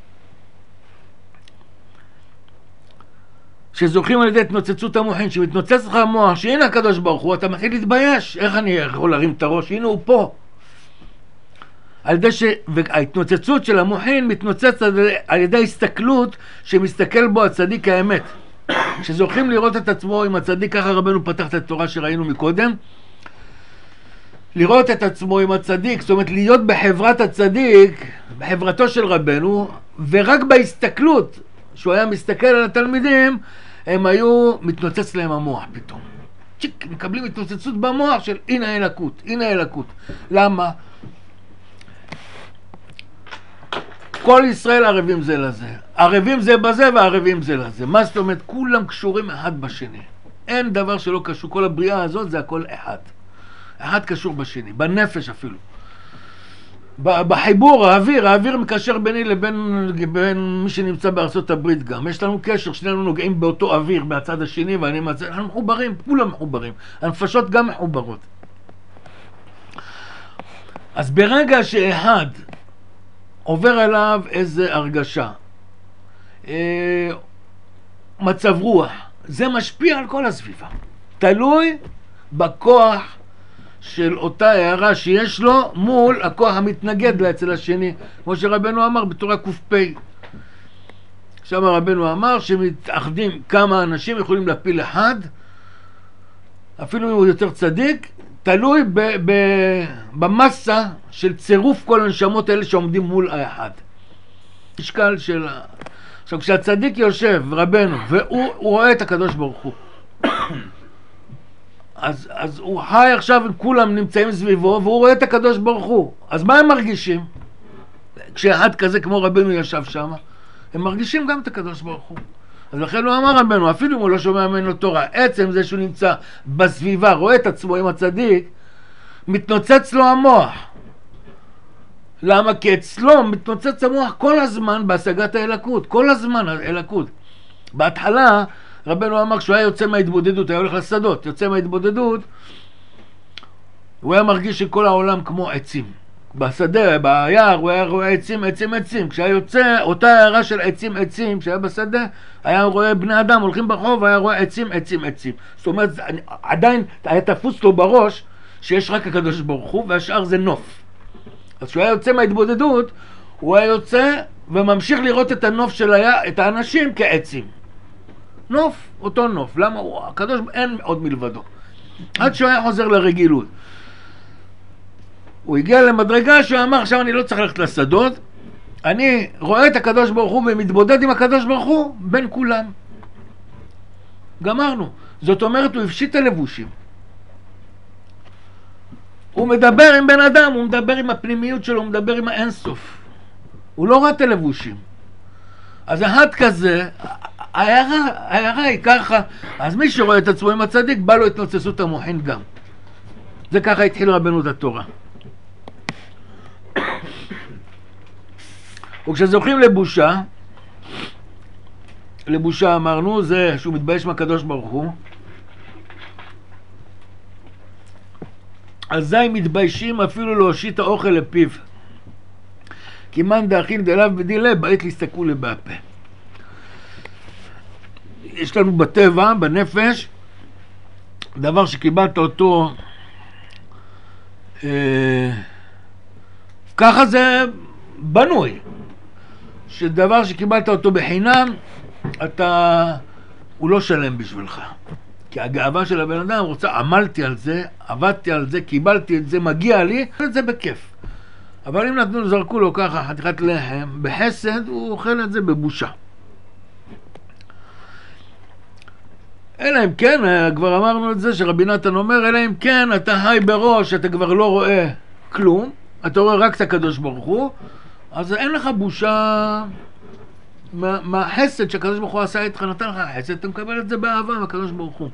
שזוכים על ידי התנוצצות המוחין, שמתנוצץ לך המוח, שהנה הקדוש ברוך הוא, אתה מתחיל להתבייש. איך אני יכול להרים את הראש? הנה הוא פה. על ידי ש... וההתנוצצות של המוחין מתנוצצת על ידי הסתכלות שמסתכל בו הצדיק האמת. שזוכים לראות את עצמו עם הצדיק, ככה רבנו פתח את התורה שראינו מקודם, לראות את עצמו עם הצדיק, זאת אומרת להיות בחברת הצדיק, בחברתו של רבנו, ורק בהסתכלות שהוא היה מסתכל על התלמידים, הם היו מתנוצץ להם המוח פתאום. צ'יק, מקבלים התנוצצות במוח של הנה האלוקות, הנה האלוקות. למה? כל ישראל ערבים זה לזה. ערבים זה בזה וערבים זה לזה. מה זאת אומרת? כולם קשורים אחד בשני. אין דבר שלא קשור. כל הבריאה הזאת זה הכל אחד. אחד קשור בשני, בנפש אפילו. בחיבור, האוויר, האוויר מקשר ביני לבין בין מי שנמצא בארצות הברית גם. יש לנו קשר, שנינו נוגעים באותו אוויר מהצד השני, ואני מצא, אנחנו מחוברים, כולם מחוברים. הנפשות גם מחוברות. אז ברגע שאחד עובר אליו איזה הרגשה, אה, מצב רוח, זה משפיע על כל הסביבה. תלוי בכוח של אותה הערה שיש לו מול הכוח המתנגד לה אצל השני, כמו שרבנו אמר בתורה ק"פ. שם רבנו אמר שמתאחדים כמה אנשים יכולים להפיל אחד, אפילו אם הוא יותר צדיק, תלוי ב- ב- במסה של צירוף כל הנשמות האלה שעומדים מול האחד. משקל של... עכשיו כשהצדיק יושב, רבנו, והוא רואה את הקדוש ברוך הוא, אז, אז הוא חי עכשיו, כולם נמצאים סביבו, והוא רואה את הקדוש ברוך הוא. אז מה הם מרגישים? כשאחד כזה כמו רבנו ישב שם, הם מרגישים גם את הקדוש ברוך הוא. אז לכן הוא אמר רבנו, אפילו אם הוא לא שומע ממנו תורה, עצם זה שהוא נמצא בסביבה, רואה את עצמו עם הצדיק, מתנוצץ לו המוח. למה? כי אצלו מתנוצץ המוח כל הזמן בהשגת האלוקות, כל הזמן האלוקות. בהתחלה, רבנו אמר כשהוא היה יוצא מההתבודדות, היה הולך לשדות, יוצא מההתבודדות, הוא היה מרגיש שכל העולם כמו עצים. בשדה, ביער, הוא היה רואה עצים, עצים, עצים. כשהיה יוצא, אותה הערה של עצים, עצים, כשהיה בשדה, היה רואה בני אדם הולכים ברחוב, היה רואה עצים, עצים, עצים. זאת אומרת, עדיין היה תפוס לו בראש שיש רק הקדוש ברוך הוא, והשאר זה נוף. אז כשהוא היה יוצא מההתבודדות, הוא היה יוצא וממשיך לראות את הנוף של היה, את האנשים כעצים. נוף, אותו נוף. למה? הוא, הקדוש, אין עוד מלבדו. עד שהוא היה חוזר לרגילות. הוא הגיע למדרגה שהוא אמר, עכשיו אני לא צריך ללכת לשדות, אני רואה את הקדוש ברוך הוא ומתבודד עם הקדוש ברוך הוא בין כולם. גמרנו. זאת אומרת, הוא הפשיט הלבושים. הוא מדבר עם בן אדם, הוא מדבר עם הפנימיות שלו, הוא מדבר עם האינסוף. הוא לא רואה את הלבושים. אז אחד כזה, ההערה, ההערה היא ככה, אז מי שרואה את עצמו עם הצדיק, בא לו התנוצצות המוחין גם. זה ככה התחיל רבנו את התורה. וכשזוכים לבושה, לבושה אמרנו, זה שהוא מתבייש מהקדוש ברוך הוא, אזי מתביישים אפילו להושיט האוכל לפיו. כי מן דאכיל דאליו בדילה, בעת להסתכלו לבפה. יש לנו בטבע, בנפש, דבר שקיבלת אותו, אה, ככה זה בנוי. שדבר שקיבלת אותו בחינם, אתה, הוא לא שלם בשבילך. כי הגאווה של הבן אדם רוצה, עמלתי על זה, עבדתי על זה, קיבלתי את זה, מגיע לי, את זה בכיף. אבל אם נתנו, זרקו לו ככה חתיכת לחם, בחסד הוא אוכל את זה בבושה. אלא אם כן, כבר אמרנו את זה שרבי נתן אומר, אלא אם כן אתה חי בראש, אתה כבר לא רואה כלום, אתה רואה רק את הקדוש ברוך הוא, אז אין לך בושה מה, מהחסד שהקדוש ברוך הוא עשה איתך, נתן לך חסד, אתה מקבל את זה באהבה מהקדוש ברוך הוא.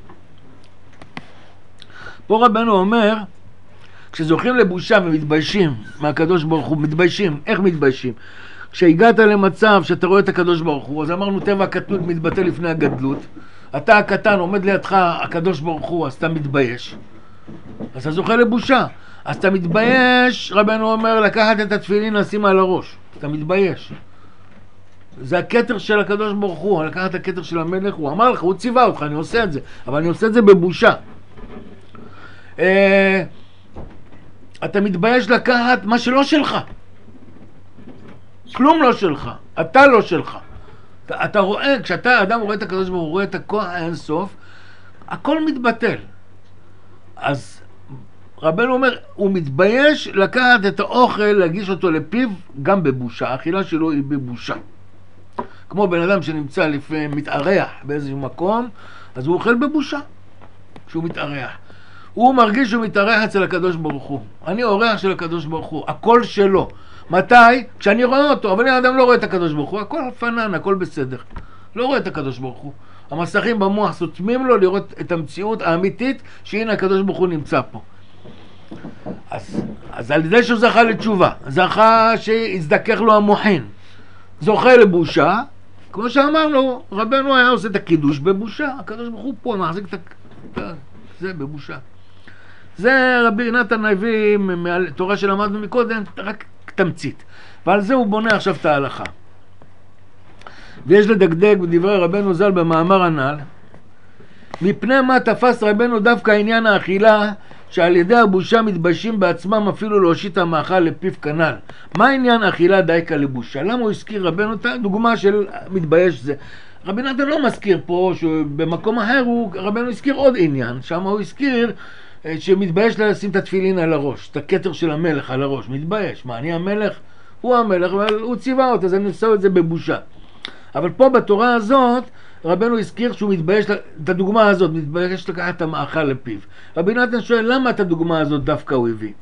פה רבנו אומר, כשזוכים לבושה ומתביישים מהקדוש ברוך הוא, מתביישים, איך מתביישים? כשהגעת למצב שאתה רואה את הקדוש ברוך הוא, אז אמרנו טבע הקטנות מתבטא לפני הגדלות, אתה הקטן עומד לידך הקדוש ברוך הוא, אז אתה מתבייש, אז אתה זוכה לבושה. אז אתה מתבייש, רבנו אומר, לקחת את התפילין לשים על הראש. אתה מתבייש. זה הכתר של הקדוש ברוך הוא, לקחת את הכתר של המלך, הוא אמר לך, הוא ציווה אותך, אני עושה את זה, אבל אני עושה את זה בבושה. אה, אתה מתבייש לקחת מה שלא שלך. כלום לא שלך, אתה לא שלך. אתה, אתה רואה, כשאתה אדם רואה את הקדוש ברוך הוא, רואה את הכוח האינסוף, הכל מתבטל. אז רבנו אומר, הוא מתבייש לקחת את האוכל, להגיש אותו לפיו, גם בבושה. האכילה שלו היא בבושה. כמו בן אדם שנמצא לפעמים מתארח באיזשהו מקום, אז הוא אוכל בבושה, שהוא מתארח. הוא מרגיש שהוא מתארח אצל הקדוש ברוך הוא. אני אורח של הקדוש ברוך הוא, הכל שלו. מתי? כשאני רואה אותו, אבל האדם לא רואה את הקדוש ברוך הוא, הכל פנן, הכל בסדר. לא רואה את הקדוש ברוך הוא. המסכים במוח סותמים לו לראות את המציאות האמיתית, שהנה הקדוש ברוך הוא נמצא פה. אז, אז על ידי שהוא זכה לתשובה, זכה שהזדכך לו המוחין, זוכה לבושה, כמו שאמרנו, רבנו היה עושה את הקידוש בבושה, הקדוש ברוך הוא פה מחזיק את זה בבושה. זה רבי נתן הנביא מהתורה שלמדנו מקודם, רק תמצית. ועל זה הוא בונה עכשיו את ההלכה. ויש לדקדק בדברי רבנו ז"ל במאמר הנ"ל, מפני מה תפס רבנו דווקא עניין האכילה, שעל ידי הבושה מתביישים בעצמם אפילו להושיט המאכל לפיו כנ"ל. מה עניין אכילה דייקה לבושה? למה הוא הזכיר רבנו את הדוגמה של מתבייש זה? רבי נתן לא מזכיר פה, שבמקום אחר הוא, רבנו הזכיר עוד עניין, שם הוא הזכיר שמתבייש לשים את התפילין על הראש, את הכתר של המלך על הראש, מתבייש. מה, אני המלך? הוא המלך, אבל הוא ציווה אותה, אז אני עושה את זה בבושה. אבל פה בתורה הזאת, רבנו הזכיר שהוא מתבייש, את הדוגמה הזאת, מתבייש לקחת את המאכל לפיו. רבי נתן שואל, למה את הדוגמה הזאת דווקא הוא הביא?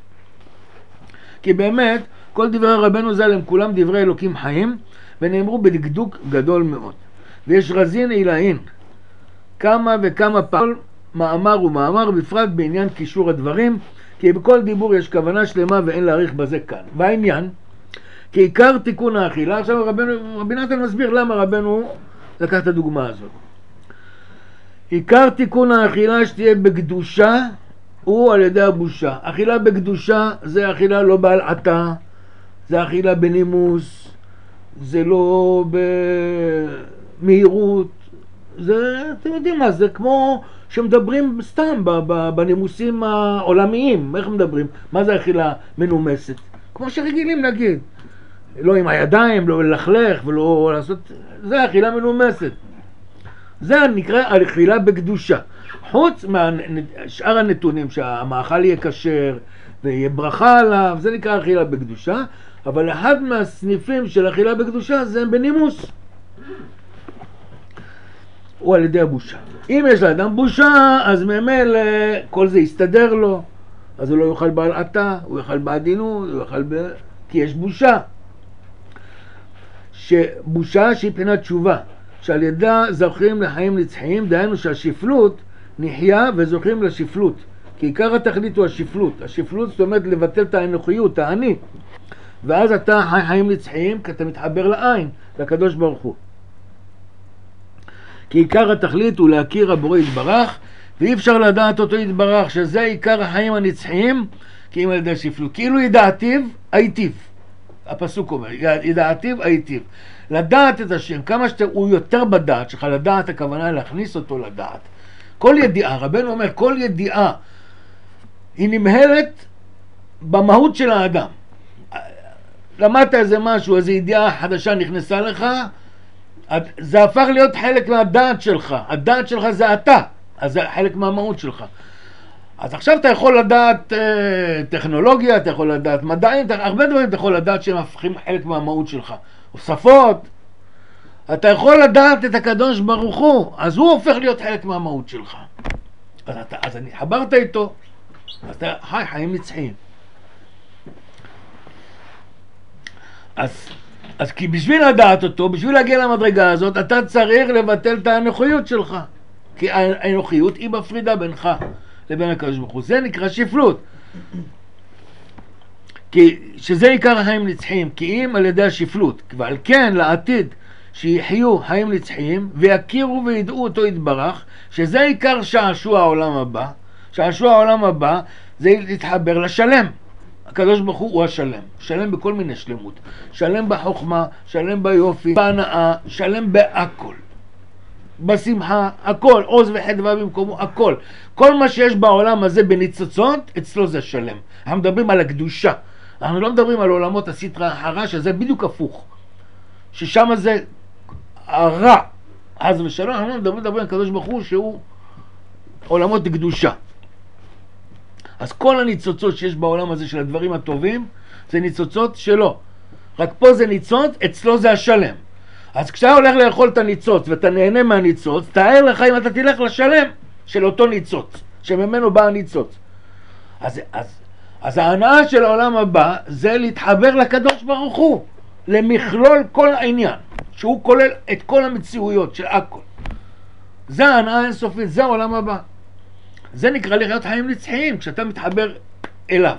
כי באמת, כל דברי רבנו ז"ל הם כולם דברי אלוקים חיים, ונאמרו בדקדוק גדול מאוד. ויש רזין עילאין, כמה וכמה פעמים, מאמר ומאמר, בפרט בעניין קישור הדברים, כי בכל דיבור יש כוונה שלמה ואין להאריך בזה כאן. והעניין, כי עיקר תיקון האכילה, עכשיו רבנו, רבי נתן מסביר למה רבנו לקח את הדוגמה הזאת. עיקר תיקון האכילה שתהיה בקדושה הוא על ידי הבושה. אכילה בקדושה זה אכילה לא בהלעטה, זה אכילה בנימוס, זה לא במהירות, זה, אתם יודעים מה, זה כמו שמדברים סתם בנימוסים העולמיים. איך מדברים? מה זה אכילה מנומסת? כמו שרגילים להגיד. לא עם הידיים, לא ללכלך ולא לעשות, זה אכילה מנומסת. זה נקרא אכילה בקדושה. חוץ משאר הנתונים שהמאכל יהיה כשר ויהיה ברכה עליו, זה נקרא אכילה בקדושה, אבל אחד מהסניפים של אכילה בקדושה זה בנימוס. הוא על ידי הבושה. אם יש לאדם בושה, אז ממילא כל זה יסתדר לו, אז הוא לא יאכל בהלעטה, הוא יאכל בעדינות, הוא יאכל ב... כי יש בושה. שבושה שהיא בחינת תשובה, שעל ידה זוכים לחיים נצחיים, דהיינו שהשפלות נחיה וזוכים לשפלות, כי עיקר התכלית הוא השפלות. השפלות זאת אומרת לבטל את האנוכיות, האני, ואז אתה חי חיים נצחיים, כי אתה מתחבר לעין, לקדוש ברוך הוא. כי עיקר התכלית הוא להכיר הבורא יתברך, ואי אפשר לדעת אותו יתברך, שזה עיקר החיים הנצחיים, כי אם על ידי השפלות. כאילו ידעתיו, הייטיב. הפסוק אומר, ידעתיו, הייטיב. לדעת את השם, כמה שהוא יותר בדעת שלך, לדעת הכוונה להכניס אותו לדעת. כל ידיעה, רבנו אומר, כל ידיעה היא נמהלת במהות של האדם. למדת איזה משהו, איזו ידיעה חדשה נכנסה לך, זה הפך להיות חלק מהדעת שלך. הדעת שלך זה אתה, אז זה חלק מהמהות שלך. אז עכשיו אתה יכול לדעת אה, טכנולוגיה, אתה יכול לדעת מדעים, אתה, הרבה דברים אתה יכול לדעת שהם הפכים חלק מהמהות שלך. שפות, אתה יכול לדעת את הקדוש ברוך הוא, אז הוא הופך להיות חלק מהמהות שלך. אז, אתה, אז אני חברת איתו, אז אתה חי חיים נצחיים. אז, אז כי בשביל לדעת אותו, בשביל להגיע למדרגה הזאת, אתה צריך לבטל את האנוכיות שלך. כי האנוכיות היא מפרידה בינך לבין הקדוש ברוך הוא. זה נקרא שפלות. כי שזה עיקר החיים נצחיים, כי אם על ידי השפלות, ועל כן לעתיד שיחיו חיים נצחיים ויכירו וידעו אותו יתברך, שזה עיקר שעשוע העולם הבא. שעשוע העולם הבא זה להתחבר לשלם. הקדוש ברוך הוא הוא השלם, שלם בכל מיני שלמות, שלם בחוכמה, שלם ביופי, בהנאה, שלם בהכל, בשמחה, הכל, עוז וחדווה במקומו, הכל. כל מה שיש בעולם הזה בניצוצות, אצלו זה שלם. אנחנו מדברים על הקדושה, אנחנו לא מדברים על עולמות הסטרא אחרא, שזה בדיוק הפוך. ששם זה הרע, אז ושלום, אנחנו מדברים, מדברים על הקדוש ברוך הוא שהוא עולמות קדושה. אז כל הניצוצות שיש בעולם הזה של הדברים הטובים, זה ניצוצות שלו. רק פה זה ניצוץ, אצלו זה השלם. אז כשאתה הולך לאכול את הניצוץ ואתה נהנה מהניצוץ, תאר לך אם אתה תלך לשלם של אותו ניצוץ, שממנו בא הניצוץ. אז, אז, אז ההנאה של העולם הבא זה להתחבר לקדוש ברוך הוא, למכלול כל העניין, שהוא כולל את כל המציאויות של הכל. זה ההנאה האינסופית, זה העולם הבא. זה נקרא לחיות חיים נצחיים, כשאתה מתחבר אליו.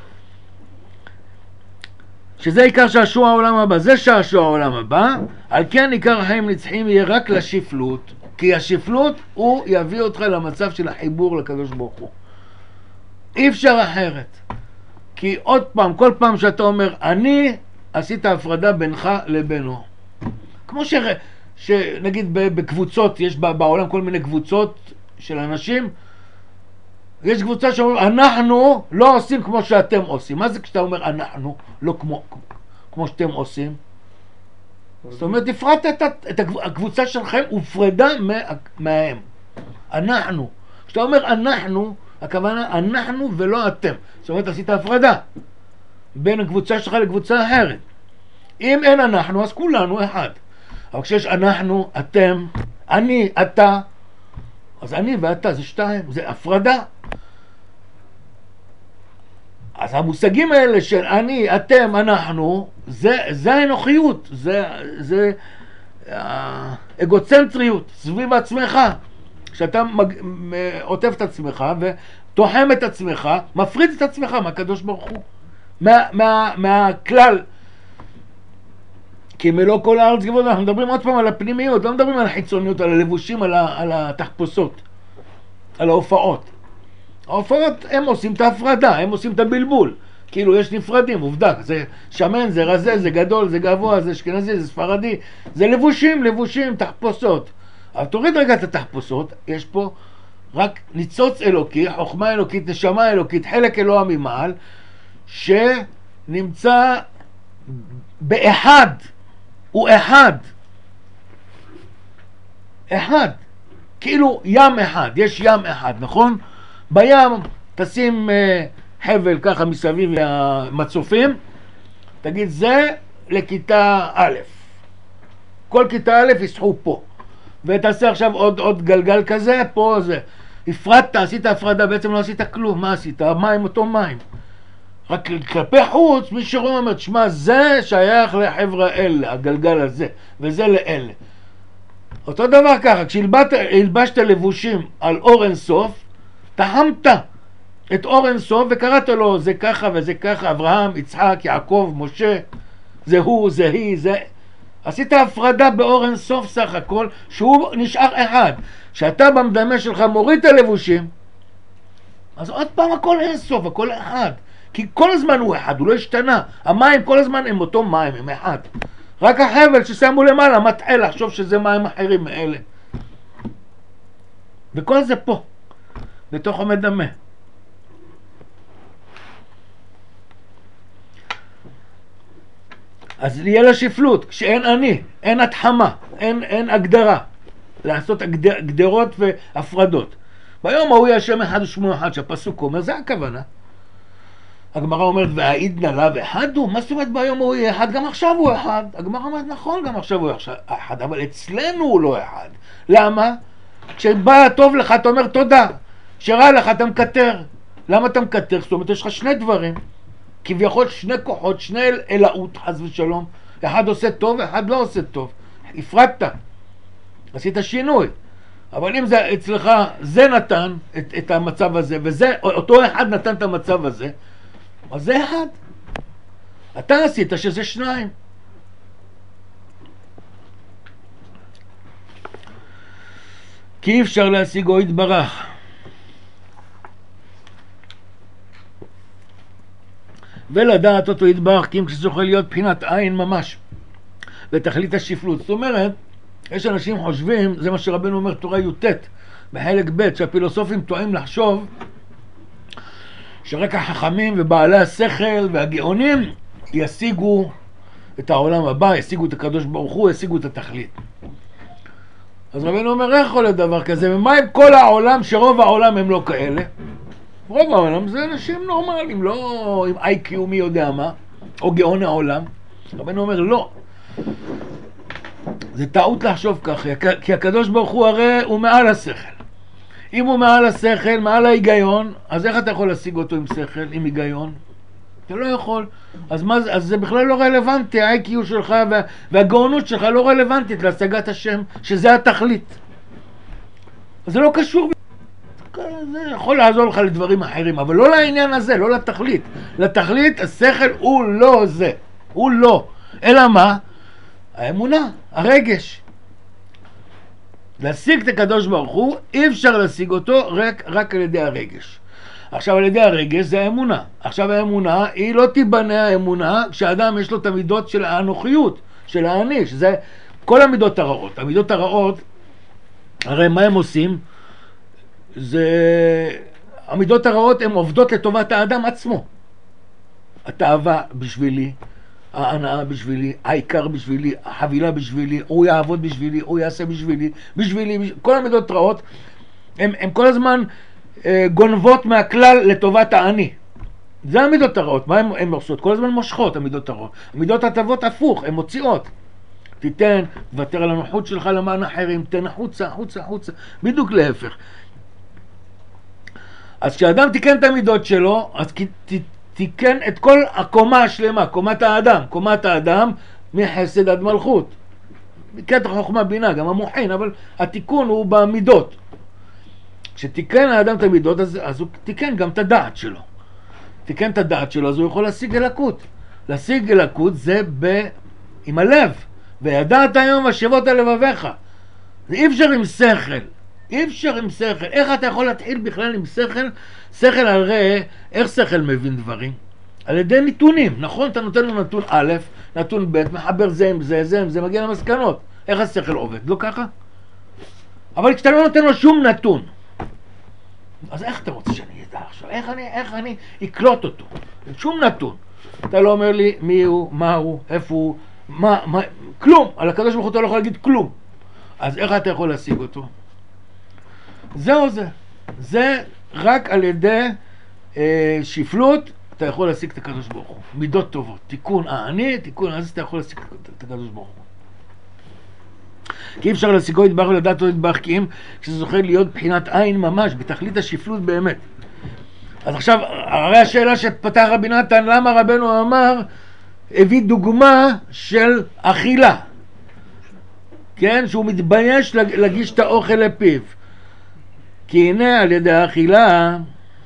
שזה עיקר שעשוע העולם הבא, זה שעשוע העולם הבא, על כן עיקר החיים נצחיים יהיה רק לשפלות, כי השפלות הוא יביא אותך למצב של החיבור לקדוש ברוך הוא. אי אפשר אחרת. כי עוד פעם, כל פעם שאתה אומר, אני עשית הפרדה בינך לבינו. כמו ש... שנגיד בקבוצות, יש בעולם כל מיני קבוצות של אנשים, יש קבוצה שאומרים, אנחנו לא עושים כמו שאתם עושים. מה זה כשאתה אומר אנחנו, לא כמו, כמו שאתם עושים? זאת אומרת, הפרדת את, את הקבוצה שלכם, הופרדה מה, מהם. אנחנו. כשאתה אומר אנחנו, הכוונה אנחנו ולא אתם. זאת אומרת, עשית הפרדה בין הקבוצה שלך לקבוצה אחרת. אם אין אנחנו, אז כולנו אחד. אבל כשיש אנחנו, אתם, אני, אתה, אז אני ואתה זה שתיים, זה הפרדה. אז המושגים האלה של אני, אתם, אנחנו, זה, זה האנוכיות, זה, זה האגוצנטריות, סביב עצמך. כשאתה מג... עוטף את עצמך ותוחם את עצמך, מפריד את עצמך מהקדוש ברוך הוא, מה, מה, מהכלל. כי מלוא כל הארץ גבוה, אנחנו מדברים עוד פעם על הפנימיות, לא מדברים על החיצוניות, על הלבושים, על, ה... על התחפושות, על ההופעות. ההופעות הם עושים את ההפרדה, הם עושים את הבלבול. כאילו יש נפרדים, עובדה, זה שמן, זה רזה, זה גדול, זה גבוה, זה אשכנזי, זה ספרדי. זה לבושים, לבושים, תחפושות. אבל תוריד רגע את התחפושות, יש פה רק ניצוץ אלוקי, חוכמה אלוקית, נשמה אלוקית, חלק אלוה ממעל, שנמצא באחד, הוא אחד. אחד. כאילו ים אחד, יש ים אחד, נכון? בים תשים uh, חבל ככה מסביב למצופים, תגיד זה לכיתה א', כל כיתה א' יסחו פה, ותעשה עכשיו עוד, עוד גלגל כזה, פה זה, הפרדת, עשית הפרדה, בעצם לא עשית כלום, מה עשית? המים אותו מים, רק כלפי חוץ מי שרואה אומר, תשמע, זה שייך לחברה אלה, הגלגל הזה, וזה לאלה. אותו דבר ככה, כשהלבשת לבושים על אור אינסוף, תחמת את אור אינסוף וקראת לו זה ככה וזה ככה, אברהם, יצחק, יעקב, משה, זה הוא, זה היא, זה... עשית הפרדה באור אינסוף סך הכל, שהוא נשאר אחד. שאתה במדמה שלך מוריד את הלבושים, אז עוד פעם הכל אינסוף, הכל אחד. כי כל הזמן הוא אחד, הוא לא השתנה. המים כל הזמן הם אותו מים, הם אחד. רק החבל ששמו למעלה, מטעה לחשוב שזה מים אחרים מאלה. וכל זה פה. בתוך המדמה. אז יהיה לה שפלות, כשאין אני, אין התחמה, אין, אין הגדרה, לעשות הגדר, גדרות והפרדות. ביום ההוא יהיה השם אחד ושמו אחד, שהפסוק אומר, זה הכוונה. הגמרא אומרת, והעיד נלב אחד הוא? מה זאת אומרת ביום ההוא יהיה אחד? גם עכשיו הוא אחד. הגמרא אומרת, נכון, גם עכשיו הוא אחד, אבל אצלנו הוא לא אחד. למה? כשבא טוב לך, אתה אומר תודה. כשרע לך, אתה מקטר. למה אתה מקטר? זאת אומרת, יש לך שני דברים. כביכול שני כוחות, שני אל, אלאות, חס ושלום. אחד עושה טוב, אחד לא עושה טוב. הפרדת. עשית שינוי. אבל אם זה אצלך, זה נתן את, את המצב הזה, וזה, אותו אחד נתן את המצב הזה, אז זה אחד. אתה עשית שזה שניים. כי אי אפשר להשיגו יתברך. ולדעת אותו יתברך, כי אם כשזוכה להיות בחינת עין ממש, ותכלית השפלות. זאת אומרת, יש אנשים חושבים, זה מה שרבנו אומר תורה י"ט, בחלק ב', שהפילוסופים טועים לחשוב, שרק החכמים ובעלי השכל והגאונים ישיגו את העולם הבא, השיגו את הקדוש ברוך הוא, השיגו את התכלית. אז רבנו אומר, איך יכול להיות דבר כזה? ומה עם כל העולם, שרוב העולם הם לא כאלה? רוב העולם זה אנשים נורמליים, לא עם איי קיו מי יודע מה, או גאון העולם. רבנו אומר, לא. זה טעות לחשוב ככה, כי הקדוש ברוך הוא הרי הוא מעל השכל. אם הוא מעל השכל, מעל ההיגיון, אז איך אתה יכול להשיג אותו עם שכל, עם היגיון? אתה לא יכול. אז, מה, אז זה בכלל לא רלוונטי, ה-איי קיו שלך וה, והגאונות שלך לא רלוונטית להשגת השם, שזה התכלית. אז זה לא קשור. זה יכול לעזור לך לדברים אחרים, אבל לא לעניין הזה, לא לתכלית. לתכלית, השכל הוא לא זה. הוא לא. אלא מה? האמונה, הרגש. להשיג את הקדוש ברוך הוא, אי אפשר להשיג אותו רק, רק על ידי הרגש. עכשיו על ידי הרגש זה האמונה. עכשיו האמונה היא לא תיבנה האמונה כשאדם יש לו את המידות של האנוכיות, של האני, שזה כל המידות הרעות. המידות הרעות, הרי מה הם עושים? זה... המידות הרעות הן עובדות לטובת האדם עצמו. התאווה בשבילי, ההנאה בשבילי, העיקר בשבילי, החבילה בשבילי, הוא יעבוד בשבילי, הוא יעשה בשבילי, בשבילי, בשבילי. כל המידות רעות הן כל הזמן אה, גונבות מהכלל לטובת האני. זה המידות הרעות. מה הן עושות? כל הזמן מושכות המידות הרעות. המידות הטובות הפוך, הן מוציאות. תיתן, תוותר על הנוחות שלך למען אחרים, תן החוצה, החוצה, החוצה. בדיוק להפך. אז כשאדם תיקן את המידות שלו, אז ת, תיקן את כל הקומה השלמה, קומת האדם, קומת האדם מחסד עד מלכות. קטע חוכמה בינה, גם המוחין, אבל התיקון הוא במידות. כשתיקן האדם את המידות, אז, אז הוא תיקן גם את הדעת שלו. תיקן את הדעת שלו, אז הוא יכול להשיג אלוקות. להשיג אלוקות זה ב... עם הלב. וידעת היום ושבות על לבביך. זה אי אפשר עם שכל. אי אפשר עם שכל. איך אתה יכול להתחיל בכלל עם שכל? שכל הרי, איך שכל מבין דברים? על ידי נתונים, נכון? אתה נותן לו נתון א', נתון ב', מחבר זה עם זה, זה עם זה, מגיע למסקנות. איך השכל עובד? לא ככה? אבל כשאתה לא נותן לו שום נתון, אז איך אתה רוצה שאני ידע עכשיו? איך אני, איך אני אקלוט אותו? שום נתון. אתה לא אומר לי מי הוא, מה הוא, איפה הוא, מה, מה, כלום. על הקדוש ברוך הוא אתה לא יכול להגיד כלום. אז איך אתה יכול להשיג אותו? זהו זה. זה רק על ידי אה, שפלות אתה יכול להשיג את הקדוש ברוך הוא. מידות טובות. תיקון האני, תיקון אז אתה יכול להשיג את הקדוש ברוך הוא. כי אי אפשר להשיגו יתברך ולדעתו יתברך כי אם כשזה זוכה להיות בחינת עין ממש, בתכלית השפלות באמת. אז עכשיו, הרי השאלה שפתח רבי נתן, למה רבנו אמר, הביא דוגמה של אכילה. כן? שהוא מתבייש להגיש את האוכל לפיו. כי הנה על ידי האכילה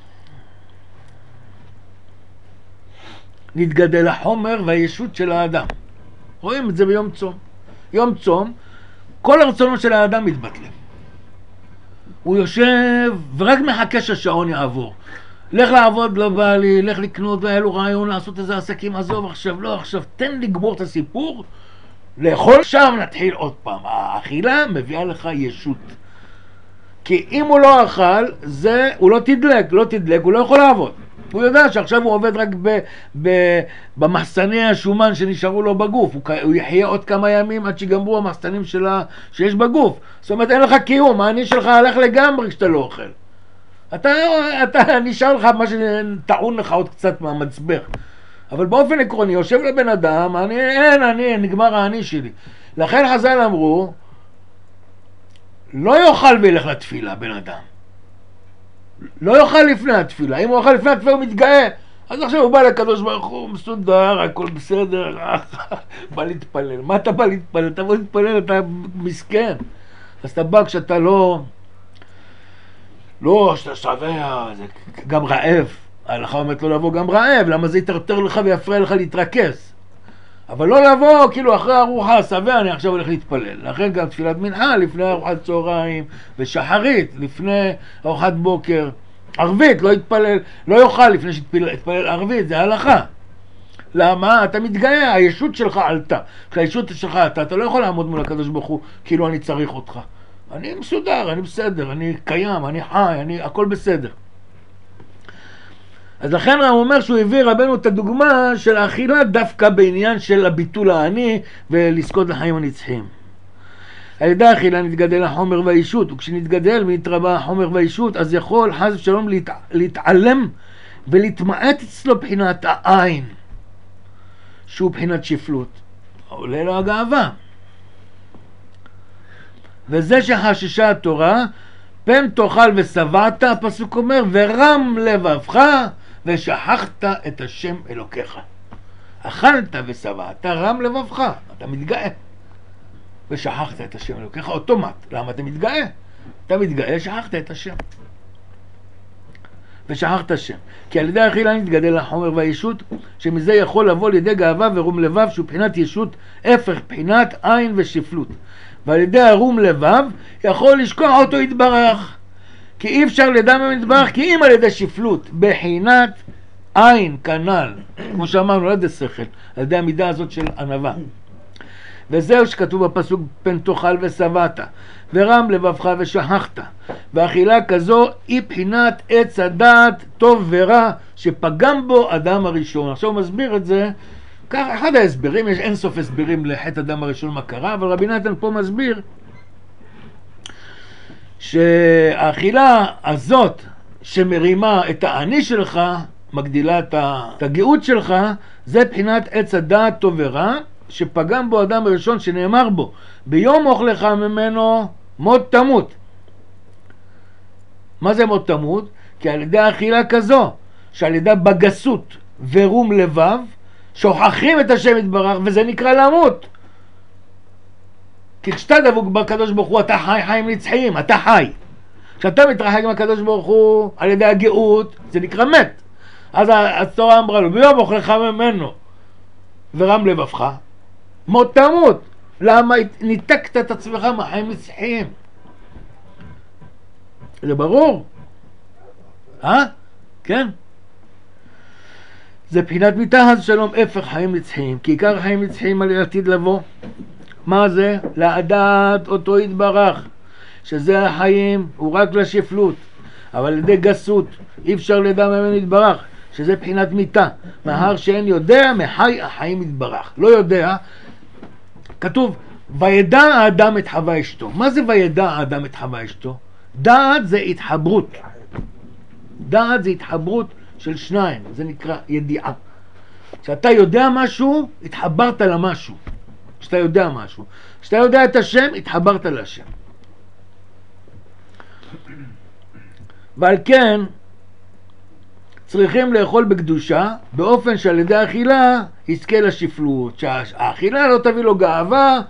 נתגדל החומר והישות של האדם. רואים את זה ביום צום. יום צום, כל הרצונות של האדם מתבטלים. הוא יושב ורק מחכה שהשעון יעבור. לך לעבוד, לא בא לי, לך לקנות, והיה לו רעיון לעשות איזה עסקים, עזוב עכשיו, לא עכשיו, תן לגמור את הסיפור, לאכול שם נתחיל עוד פעם. האכילה מביאה לך ישות. כי אם הוא לא אכל, זה, הוא לא תדלק, לא תדלק, הוא לא יכול לעבוד. הוא יודע שעכשיו הוא עובד רק ב, ב, במחסני השומן שנשארו לו בגוף. הוא, הוא יחיה עוד כמה ימים עד שיגמרו המחסנים שלה שיש בגוף. זאת אומרת, אין לך קיום, העני שלך הלך לגמרי כשאתה לא אוכל. אתה, אתה נשאר לך מה שטעון לך עוד קצת מהמצבר. אבל באופן עקרוני, יושב לבן אדם, אני, אין, אני, נגמר העני שלי. לכן חז"ל אמרו, לא יאכל וילך לתפילה, בן אדם. לא יאכל לפני התפילה. אם הוא יאכל לפני התפילה הוא מתגאה. אז עכשיו הוא בא לקדוש ברוך הוא, מסודר, הכל בסדר, בא להתפלל. מה אתה בא להתפלל? אתה בא להתפלל, אתה מסכן. אז אתה בא כשאתה לא... לא, שאתה שבע, זה גם רעב. ההלכה אומרת לא לבוא גם רעב, למה זה יתרתר לך ויפריע לך להתרכז. אבל לא לבוא, כאילו אחרי ארוחה, שבע, אני עכשיו הולך להתפלל. לכן גם תפילת מנחה, לפני ארוחת צהריים, ושחרית, לפני ארוחת בוקר. ערבית, לא יתפלל, לא יאכל לפני שיתפלל ערבית, זה הלכה. למה? אתה מתגאה, הישות שלך עלתה. כשהישות שלך עלתה, אתה לא יכול לעמוד מול הקדוש ברוך הוא, כאילו אני צריך אותך. אני מסודר, אני בסדר, אני קיים, אני חי, אני, הכל בסדר. אז לכן הוא אומר שהוא הביא רבנו את הדוגמה של האכילה דווקא בעניין של הביטול העני ולזכות לחיים הנצחיים. על ידי האכילה נתגדל החומר והאישות, וכשנתגדל ונתרבה החומר והאישות, אז יכול חס ושלום להת... להתעלם ולהתמעט אצלו בחינת העין, שהוא בחינת שפלות. עולה לו הגאווה. וזה שחששה התורה, פן תאכל ושבעת, הפסוק אומר, ורם לבבך ושכחת את השם אלוקיך. אכלת ושבעת, רם לבבך, אתה מתגאה. ושכחת את השם אלוקיך, אוטומט. למה אתה מתגאה? אתה מתגאה, שכחת את השם. ושכחת השם. כי על ידי האכילה נתגדל החומר והישות, שמזה יכול לבוא לידי גאווה ורום לבב, שהוא בחינת ישות, הפך בחינת עין ושפלות. ועל ידי הרום לבב יכול לשכוח אותו יתברך. כי אי אפשר לדע ממתברך, כי אם על ידי שפלות, בחינת עין כנ"ל, כמו שאמרנו, על ידי שכל, על ידי המידה הזאת של ענווה. וזהו שכתוב בפסוק, פן תאכל ושבעת, ורם לבבך ושכחת. ואכילה כזו היא בחינת עץ הדעת טוב ורע, שפגם בו אדם הראשון. עכשיו הוא מסביר את זה, כך אחד ההסברים, יש אין סוף הסברים לחטא אדם הראשון מה קרה, אבל רבי נתן פה מסביר, שהאכילה הזאת שמרימה את העני שלך, מגדילה את הגאות שלך, זה בחינת עץ הדעת טוב ורע, שפגם בו אדם הראשון, שנאמר בו, ביום אוכלך ממנו מות תמות. מה זה מות תמות? כי על ידי האכילה כזו, שעל ידי בגסות ורום לבב, שוכחים את השם יתברך, וזה נקרא למות. כי כשאתה דבוק בקדוש ברוך הוא, אתה חי חיים נצחיים, אתה חי. כשאתה מתרחק עם הקדוש ברוך הוא על ידי הגאות, זה נקרא מת. אז התורה אמרה לו, ביום אוכלך ממנו ורם לבבך, מות תמות. למה ניתקת את עצמך מהחיים נצחיים? זה ברור? אה? כן? זה בחינת מיתה חס ושלום הפך חיים נצחיים, כי עיקר חיים נצחיים על עתיד לבוא. מה זה? לדעת אותו יתברך, שזה החיים הוא רק לשפלות, אבל על ידי גסות אי אפשר לדע ממנו יתברך, שזה בחינת מיתה, מאחר שאין יודע מחי החיים יתברך. לא יודע, כתוב וידע האדם את חווה אשתו. מה זה וידע האדם את חווה אשתו? דעת זה התחברות, דעת זה התחברות של שניים, זה נקרא ידיעה. כשאתה יודע משהו, התחברת למשהו. כשאתה יודע משהו, כשאתה יודע את השם, התחברת להשם. ועל כן צריכים לאכול בקדושה, באופן שעל ידי האכילה יזכה לשפלות, שהאכילה לא תביא לו גאווה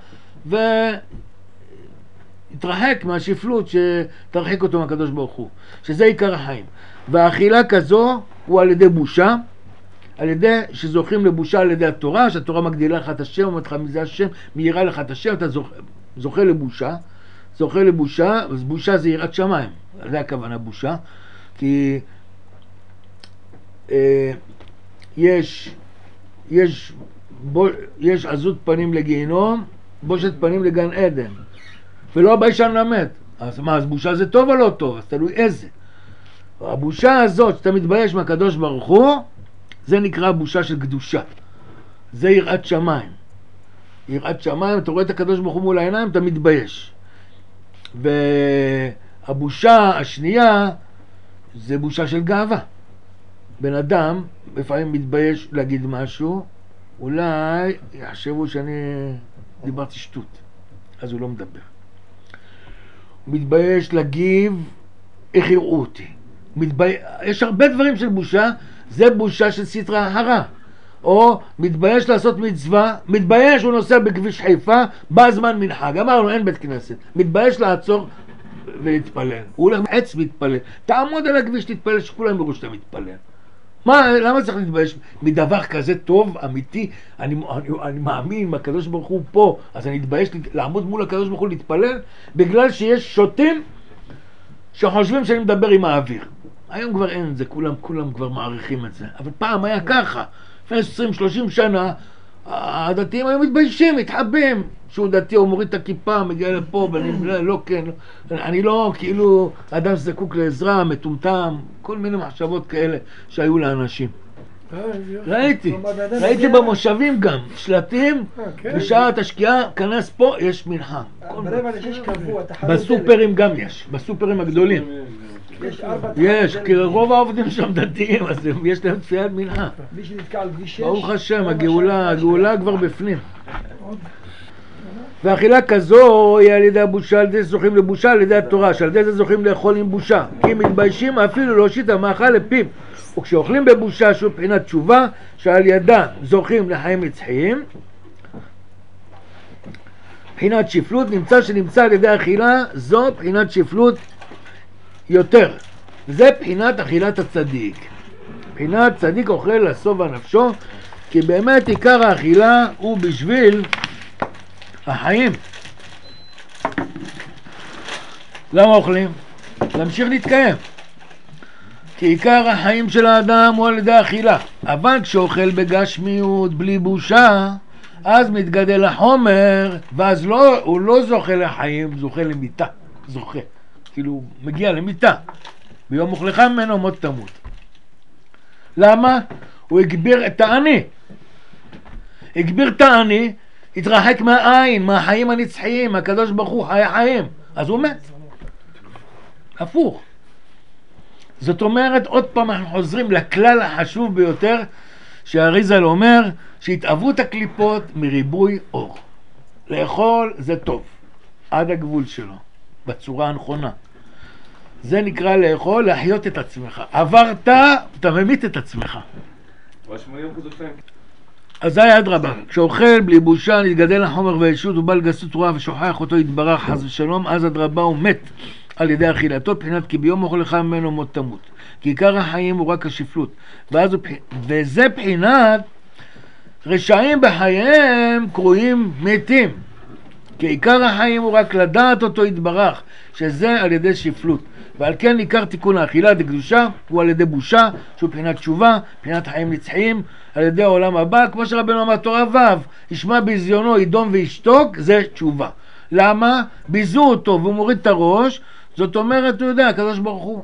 ויתרחק מהשפלות, שתרחק אותו מהקדוש ברוך הוא, שזה עיקר החיים. והאכילה כזו הוא על ידי בושה, על ידי שזוכים לבושה על ידי התורה, שהתורה מגדילה לך את השם, אומרת לך מזה השם, מאירה לך את השם, אתה זוכה, זוכה לבושה, זוכה לבושה, אז בושה זה יראת שמיים, זה הכוונה בושה, כי אה, יש, יש, בו, יש עזות פנים לגיהנום, בושת פנים לגן עדן, ולא הביישן למת. אז מה, אז בושה זה טוב או לא טוב? אז תלוי איזה. הבושה הזאת, שאתה מתבייש מהקדוש ברוך הוא, זה נקרא בושה של קדושה. זה יראת שמיים. יראת שמיים, אתה רואה את הקדוש ברוך הוא מול העיניים, אתה מתבייש. והבושה השנייה, זה בושה של גאווה. בן אדם, לפעמים מתבייש להגיד משהו, אולי יחשבו שאני דיברתי שטות. אז הוא לא מדבר. הוא מתבייש להגיב, איך יראו אותי. מתבי... יש הרבה דברים של בושה, זה בושה של סטרא אחרא. או מתבייש לעשות מצווה, מתבייש הוא נוסע בכביש חיפה, בא זמן מנחה, אמרנו אין בית כנסת, מתבייש לעצור ולהתפלל, הוא הולך עץ מתפלל, תעמוד על הכביש תתפלל שכולם יראו שאתה מתפלל. מה, למה צריך להתבייש מדבר כזה טוב, אמיתי? אני, אני, אני מאמין, הקדוש ברוך הוא פה, אז אני מתבייש לעמוד מול הקדוש ברוך הוא להתפלל, בגלל שיש שוטים שחושבים שאני מדבר עם האוויר. היום כבר אין את זה, כולם, כולם כבר מעריכים את זה. אבל פעם היה ככה, לפני עשרים שלושים שנה, הדתיים היו מתביישים, מתחבאים. שהוא דתי, הוא מוריד את הכיפה, מגיע לפה, ואני לא כן, אני לא כאילו אדם שזקוק לעזרה, מטומטם, כל מיני מחשבות כאלה שהיו לאנשים. ראיתי, ראיתי במושבים גם, שלטים, בשעת השקיעה, כנס פה, יש מנחה. בסופרים גם יש, בסופרים הגדולים. יש, כי רוב העובדים שם דתיים, אז יש להם תפיית מנחה. ברוך השם, הגאולה, הגאולה כבר בפנים. ואכילה כזו היא על ידי הבושה, על ידי זה זוכים לבושה, על ידי התורה, שעל ידי זה זוכים לאכול עם בושה, כי מתביישים אפילו להושיט המאכל לפיו. וכשאוכלים בבושה, שהוא בחינת תשובה, שעל ידה זוכים לחיים נצחיים, בחינת שפלות, נמצא שנמצא על ידי אכילה, זו בחינת שפלות יותר. זה בחינת אכילת הצדיק. בחינת צדיק אוכל לסוב נפשו, כי באמת עיקר האכילה הוא בשביל החיים. למה אוכלים? להמשיך להתקיים. כי עיקר החיים של האדם הוא על ידי האכילה. אבל כשאוכל בגשמיות בלי בושה, אז מתגדל החומר, ואז לא, הוא לא זוכה לחיים, זוכה למיטה. זוכה. כאילו, מגיע למיטה. ביום אוכלך ממנו מות תמות. למה? הוא הגביר את העני. הגביר את העני, התרחק מהעין, מהחיים הנצחיים, הקדוש ברוך הוא חי חיים. אז הוא מת. הפוך. זאת אומרת, עוד פעם אנחנו חוזרים לכלל החשוב ביותר, שהאריזל אומר, שהתאבות הקליפות מריבוי אור. לאכול זה טוב, עד הגבול שלו, בצורה הנכונה. זה נקרא לאכול, להחיות את עצמך. עברת, אתה ממית את עצמך. אז זה היה אדרבה. כשאוכל בלי בושה, נתגדל החומר והישות, ובעל גסות רוח ושוכח אותו יתברך חס ושלום, אז אדרבה הוא מת על ידי אכילתו, בחינת כי ביום אוכלך ממנו מות תמות. כי עיקר החיים הוא רק השפלות. ואז הוא, וזה בחינת רשעים בחייהם קרויים מתים. כי עיקר החיים הוא רק לדעת אותו יתברך, שזה על ידי שפלות. ועל כן עיקר תיקון האכילה דקדושה הוא על ידי בושה, שהוא בחינת תשובה, בחינת חיים נצחיים, על ידי העולם הבא, כמו שרבנו אמר תורה ו', ישמע ביזיונו, ידום וישתוק, זה תשובה. למה? ביזו אותו והוא מוריד את הראש, זאת אומרת, הוא יודע, הקדוש ברוך הוא.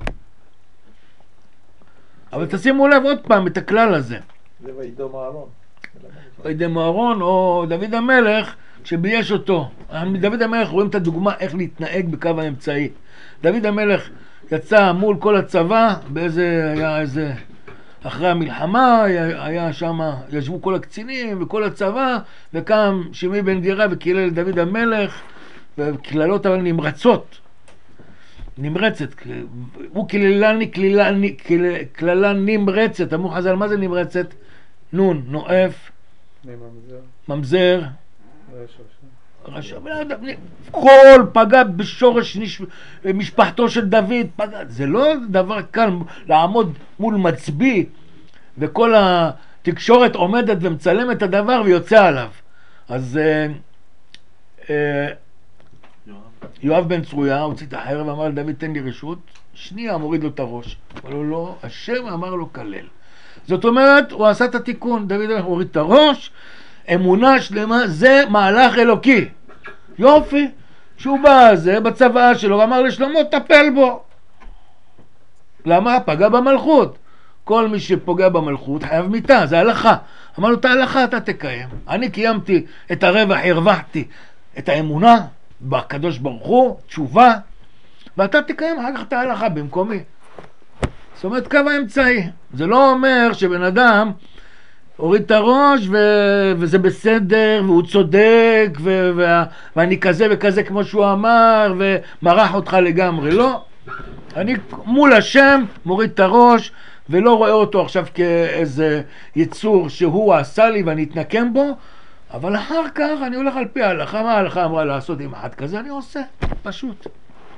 אבל תשימו לב עוד פעם את הכלל הזה. זה וידום אהרון. וידום אהרון או דוד המלך, שבייש אותו. דוד המלך רואים את הדוגמה איך להתנהג בקו האמצעי. דוד המלך יצא מול כל הצבא, באיזה, היה איזה, אחרי המלחמה, היה, היה שם, ישבו כל הקצינים וכל הצבא, וקם שמעי בן גרה וקילל דוד המלך, וקללות אבל נמרצות. נמרצת, הוא קללני, קללני, קללה נמרצת. אמרו חז"ל, מה זה נמרצת? נון, נואף, ממזר, רשע, כל פגע בשורש משפחתו של דוד, פגע. זה לא דבר קל לעמוד מול מצביא וכל התקשורת עומדת ומצלמת את הדבר ויוצא עליו. אז אה, אה, יואב בן צרויה הוציא את החרב ואמר לדוד תן לי רשות, שנייה מוריד לו את הראש, אבל הוא לא, השם אמר לו כלל. זאת אומרת, הוא עשה את התיקון, דוד הוריד את הראש, אמונה שלמה, זה מהלך אלוקי. יופי, שהוא בא זה בצבא שלו ואמר לשלמה טפל בו. למה? פגע במלכות. כל מי שפוגע במלכות חייב מיתה, זה הלכה. אמר לו את ההלכה אתה תקיים. אני קיימתי את הרווח, הרווחתי את האמונה בקדוש ברוך הוא, תשובה, ואתה תקיים אחר כך את ההלכה במקומי. זאת אומרת קו האמצעי. זה לא אומר שבן אדם הוריד את הראש ו- וזה בסדר והוא צודק ו- ו- ואני כזה וכזה כמו שהוא אמר ומרח אותך לגמרי. לא, אני מול השם מוריד את הראש ולא רואה אותו עכשיו כאיזה יצור שהוא עשה לי ואני אתנקם בו, אבל אחר כך אני הולך על פי ההלכה. מה ההלכה אמרה לעשות עם אחד כזה? אני עושה, פשוט.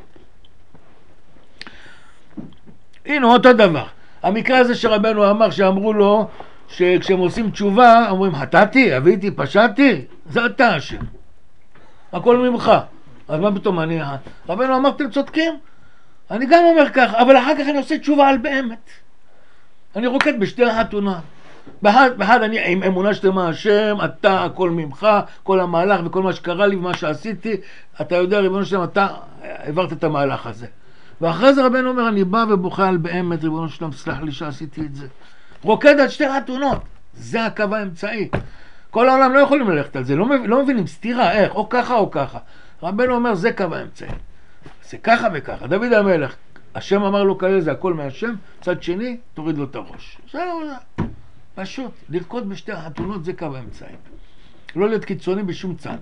הנה אותו דבר, המקרה הזה שרבנו אמר שאמרו לו שכשהם עושים תשובה, אומרים, חטאתי, הביתי, פשעתי, זה אתה השם. הכל ממך. אז מה פתאום אני... רבנו אמר, אתם צודקים? אני גם אומר כך, אבל אחר כך אני עושה תשובה על באמת. אני רוקד בשתי החתונה. באחד, באחד אני עם אמונה שלמה, השם, אתה, הכל ממך, כל המהלך וכל מה שקרה לי ומה שעשיתי, אתה יודע, ריבונו שלם, אתה העברת את המהלך הזה. ואחרי זה רבנו אומר, אני בא ובוכה על באמת, ריבונו שלם, סלח לי שעשיתי את זה. רוקד על שתי חתונות, זה הקו האמצעי. כל העולם לא יכולים ללכת על זה, לא, מב... לא מבינים סתירה, איך, או ככה או ככה. רבנו אומר, זה קו האמצעי. זה ככה וככה. דוד המלך, השם אמר לו כאלה, זה הכל מהשם, צד שני, תוריד לו את הראש. זהו, זה פשוט. לרקוד בשתי החתונות זה קו האמצעי. לא להיות קיצוני בשום צד.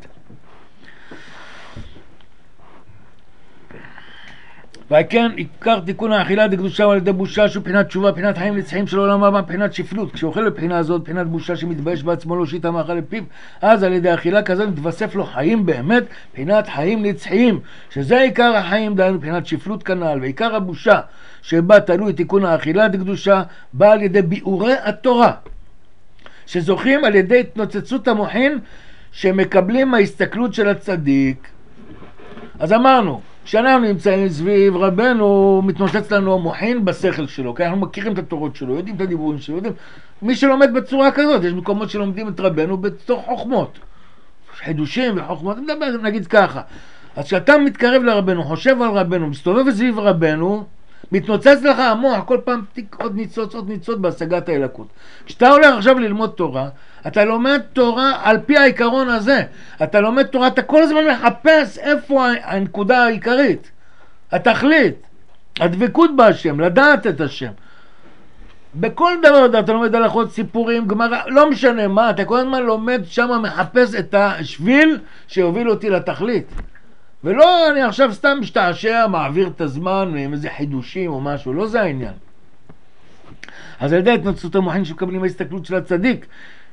וכן, עיקר תיקון האכילה דקדושה על ידי בושה שהוא בחינת תשובה, בחינת חיים נצחיים של העולם הבא, בחינת שפלות. כשאוכל בבחינה הזאת, בחינת בושה שמתבייש בעצמו לא שיט המאכל לפיו, אז על ידי אכילה כזאת מתווסף לו חיים באמת, בחינת חיים נצחיים, שזה עיקר החיים, דהיינו בחינת שפלות כנ"ל, ועיקר הבושה שבה תלוי תיקון האכילה דקדושה, בא על ידי ביאורי התורה, שזוכים על ידי התנוצצות המוחין שמקבלים מההסתכלות של הצדיק. אז אמרנו, כשאנחנו נמצאים סביב רבנו, מתנוצץ לנו המוחין בשכל שלו, כי אנחנו מכירים את התורות שלו, יודעים את הדיבורים שלו, יודעים. מי שלומד בצורה כזאת, יש מקומות שלומדים את רבנו בתוך חוכמות, חידושים וחוכמות, נדבר, נגיד ככה. אז כשאתה מתקרב לרבנו, חושב על רבנו, מסתובב סביב רבנו, מתנוצץ לך המוח, כל פעם תיק עוד ניצוץ, עוד ניצוץ בהשגת האלוקות. כשאתה הולך עכשיו ללמוד תורה, אתה לומד תורה על פי העיקרון הזה. אתה לומד תורה, אתה כל הזמן מחפש איפה הנקודה העיקרית, התכלית, הדבקות בהשם, לדעת את השם. בכל דבר אתה לומד הלכות, סיפורים, גמרא, לא משנה מה, אתה כל הזמן לומד שם, מחפש את השביל שיוביל אותי לתכלית. ולא אני עכשיו סתם משתעשע, מעביר את הזמן עם איזה חידושים או משהו, לא זה העניין. אז על ידי התנוצצות המוחין שמקבלים ההסתכלות של הצדיק,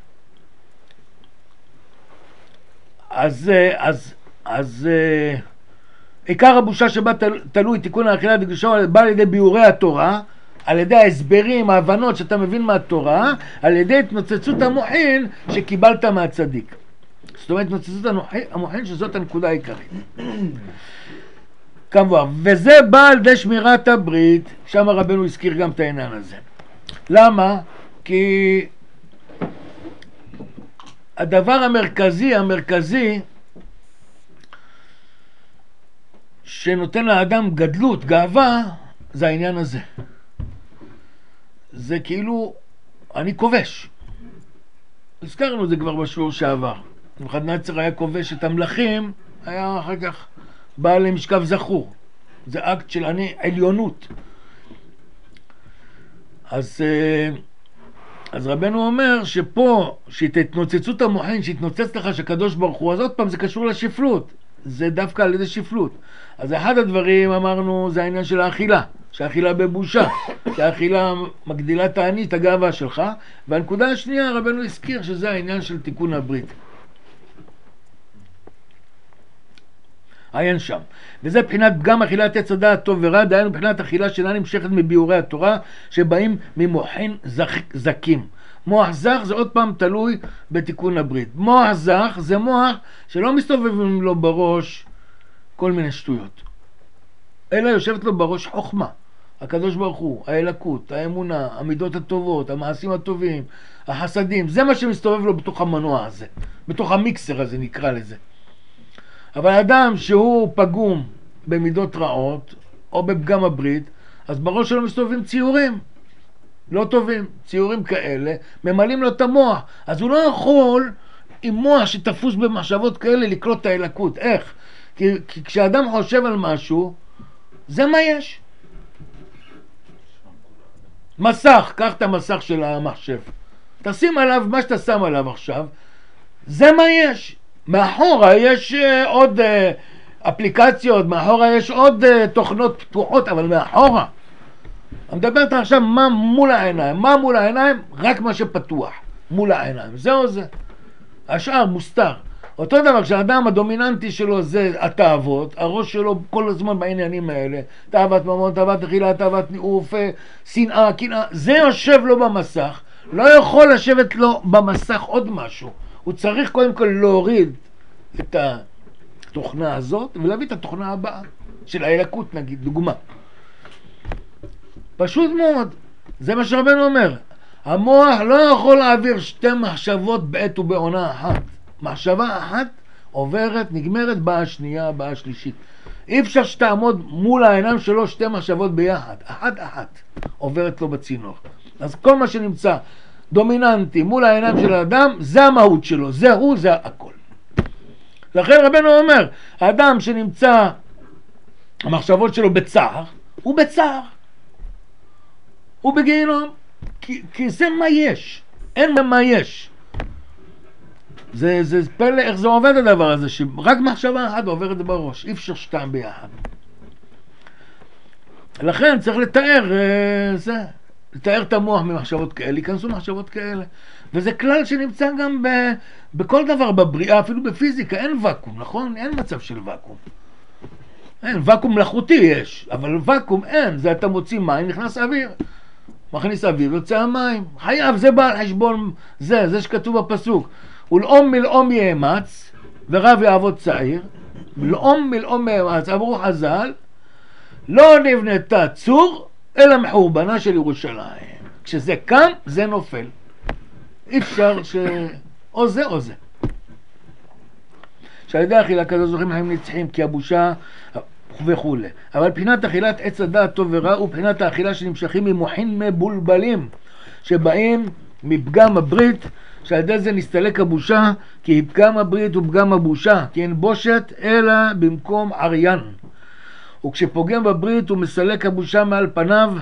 אז, אז, אז עיקר הבושה שבה תל, תלוי תיקון האכילה דקדושה בא על ידי ביאורי התורה, על ידי ההסברים, ההבנות שאתה מבין מהתורה, על ידי התנוצצות המוחין שקיבלת מהצדיק. זאת אומרת, התנוצצות המוחין שזאת הנקודה העיקרית. כמובן, וזה בא על ידי שמירת הברית, שם רבנו הזכיר גם את העניין הזה. למה? כי הדבר המרכזי, המרכזי, שנותן לאדם גדלות, גאווה, זה העניין הזה. זה כאילו, אני כובש. הזכרנו את זה כבר בשיעור שעבר. נבוכדנצר היה כובש את המלכים, היה אחר כך בעל למשכב זכור. זה אקט של אני, עליונות. אז, אז רבנו אומר שפה, שהתנוצצות המוחין, שהתנוצץ לך שקדוש ברוך הוא, אז עוד פעם זה קשור לשפלות. זה דווקא על ידי שפלות. אז אחד הדברים אמרנו זה העניין של האכילה, שהאכילה בבושה, שהאכילה מגדילה תענית, את הגאווה שלך. והנקודה השנייה רבנו הזכיר שזה העניין של תיקון הברית. עיין שם. וזה בחינת פגם אכילת עץ הדעת טוב ורע, דהיינו בחינת אכילה שאינה נמשכת מביאורי התורה שבאים ממוחין זק, זקים. מוח זך זה עוד פעם תלוי בתיקון הברית. מוח זך זה מוח שלא מסתובבים לו בראש כל מיני שטויות, אלא יושבת לו בראש חוכמה. הקדוש ברוך הוא, האלוקות, האמונה, המידות הטובות, המעשים הטובים, החסדים, זה מה שמסתובב לו בתוך המנוע הזה, בתוך המיקסר הזה נקרא לזה. אבל אדם שהוא פגום במידות רעות או בפגם הברית, אז בראש שלו מסתובבים ציורים לא טובים, ציורים כאלה ממלאים לו את המוח. אז הוא לא יכול עם מוח שתפוס במחשבות כאלה לקלוט את האלוקות. איך? כי, כי כשאדם חושב על משהו, זה מה יש. מסך, קח את המסך של המחשב, תשים עליו מה שאתה שם עליו עכשיו, זה מה יש. מאחורה יש uh, עוד uh, אפליקציות, מאחורה יש עוד uh, תוכנות פתוחות, אבל מאחורה אני מדבר איתך עכשיו מה מול העיניים. מה מול העיניים? רק מה שפתוח מול העיניים, זהו זה. השאר מוסתר. אותו דבר, כשהאדם הדומיננטי שלו זה התאוות, הראש שלו כל הזמן בעניינים האלה, תאוות ממון, תאוות אכילה, תאוות ניאוף, שנאה, קנאה, זה יושב לו במסך. לא יכול לשבת לו במסך עוד משהו. הוא צריך קודם כל להוריד את התוכנה הזאת ולהביא את התוכנה הבאה של האלוקות, נגיד, דוגמה. פשוט מאוד, זה מה שרבנו אומר. המוח לא יכול להעביר שתי מחשבות בעת ובעונה אחת. מחשבה אחת עוברת, נגמרת, באה שנייה, באה שלישית. אי אפשר שתעמוד מול העיניים שלו שתי מחשבות ביחד. אחת אחת עוברת לו בצינור. אז כל מה שנמצא דומיננטי מול העיניים של האדם, זה המהות שלו, זה הוא, זה הכל. לכן רבנו אומר, האדם שנמצא, המחשבות שלו בצער, הוא בצער. הוא בגיהינום. כי, כי זה מה יש. אין מה יש. זה, זה פלא איך זה עובד הדבר הזה, שרק מחשבה אחת עוברת בראש, אי אפשר שתיים ביחד. לכן צריך לתאר, זה, לתאר את המוח ממחשבות כאלה, ייכנסו מחשבות כאלה. וזה כלל שנמצא גם ב, בכל דבר בבריאה, אפילו בפיזיקה, אין וקום, נכון? אין מצב של וקום. אין, וקום מלאכותי יש, אבל וקום אין, זה אתה מוציא מים, נכנס אוויר. מכניס אוויר, יוצא המים. חייב, זה בא על חשבון, זה, זה שכתוב בפסוק. ולאום מלאום יאמץ, ורב יעבוד צעיר. מלאום מלאום יאמץ, אמרו חז"ל, לא נבנתה צור, אלא מחורבנה של ירושלים. כשזה קם, זה נופל. אי אפשר ש... או זה או זה. שעל ידי אכילה כזו זוכים לחיים נצחים, כי הבושה וכו'. אבל בחינת אכילת עץ הדעת טוב ורע, הוא בחינת האכילה שנמשכים ממוחין מבולבלים, שבאים מפגם הברית, שעל ידי זה נסתלק הבושה, כי פגם הברית הוא פגם הבושה, כי אין בושת אלא במקום עריין. וכשפוגם בברית הוא מסלק הבושה מעל פניו,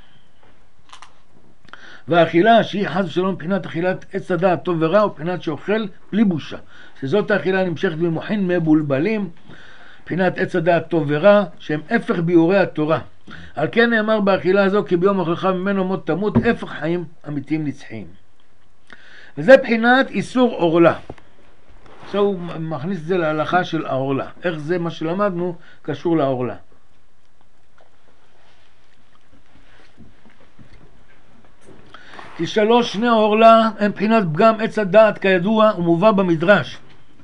והאכילה שהיא חס ושלום בחינת אכילת עץ הדעת טוב ורע, הוא בחינת שאוכל בלי בושה, שזאת האכילה נמשכת ממוחין מבולבלים, בחינת עץ הדעת טוב ורע, שהם הפך ביורי התורה. על כן נאמר באכילה הזו, כי ביום אכלך ממנו מות תמות, הפך חיים אמיתיים נצחיים. וזה בחינת איסור עורלה. עכשיו הוא מכניס את זה להלכה של העורלה. איך זה מה שלמדנו קשור לעורלה. כי שלוש שני העורלה הם בחינת פגם עץ הדעת כידוע ומובא במדרש.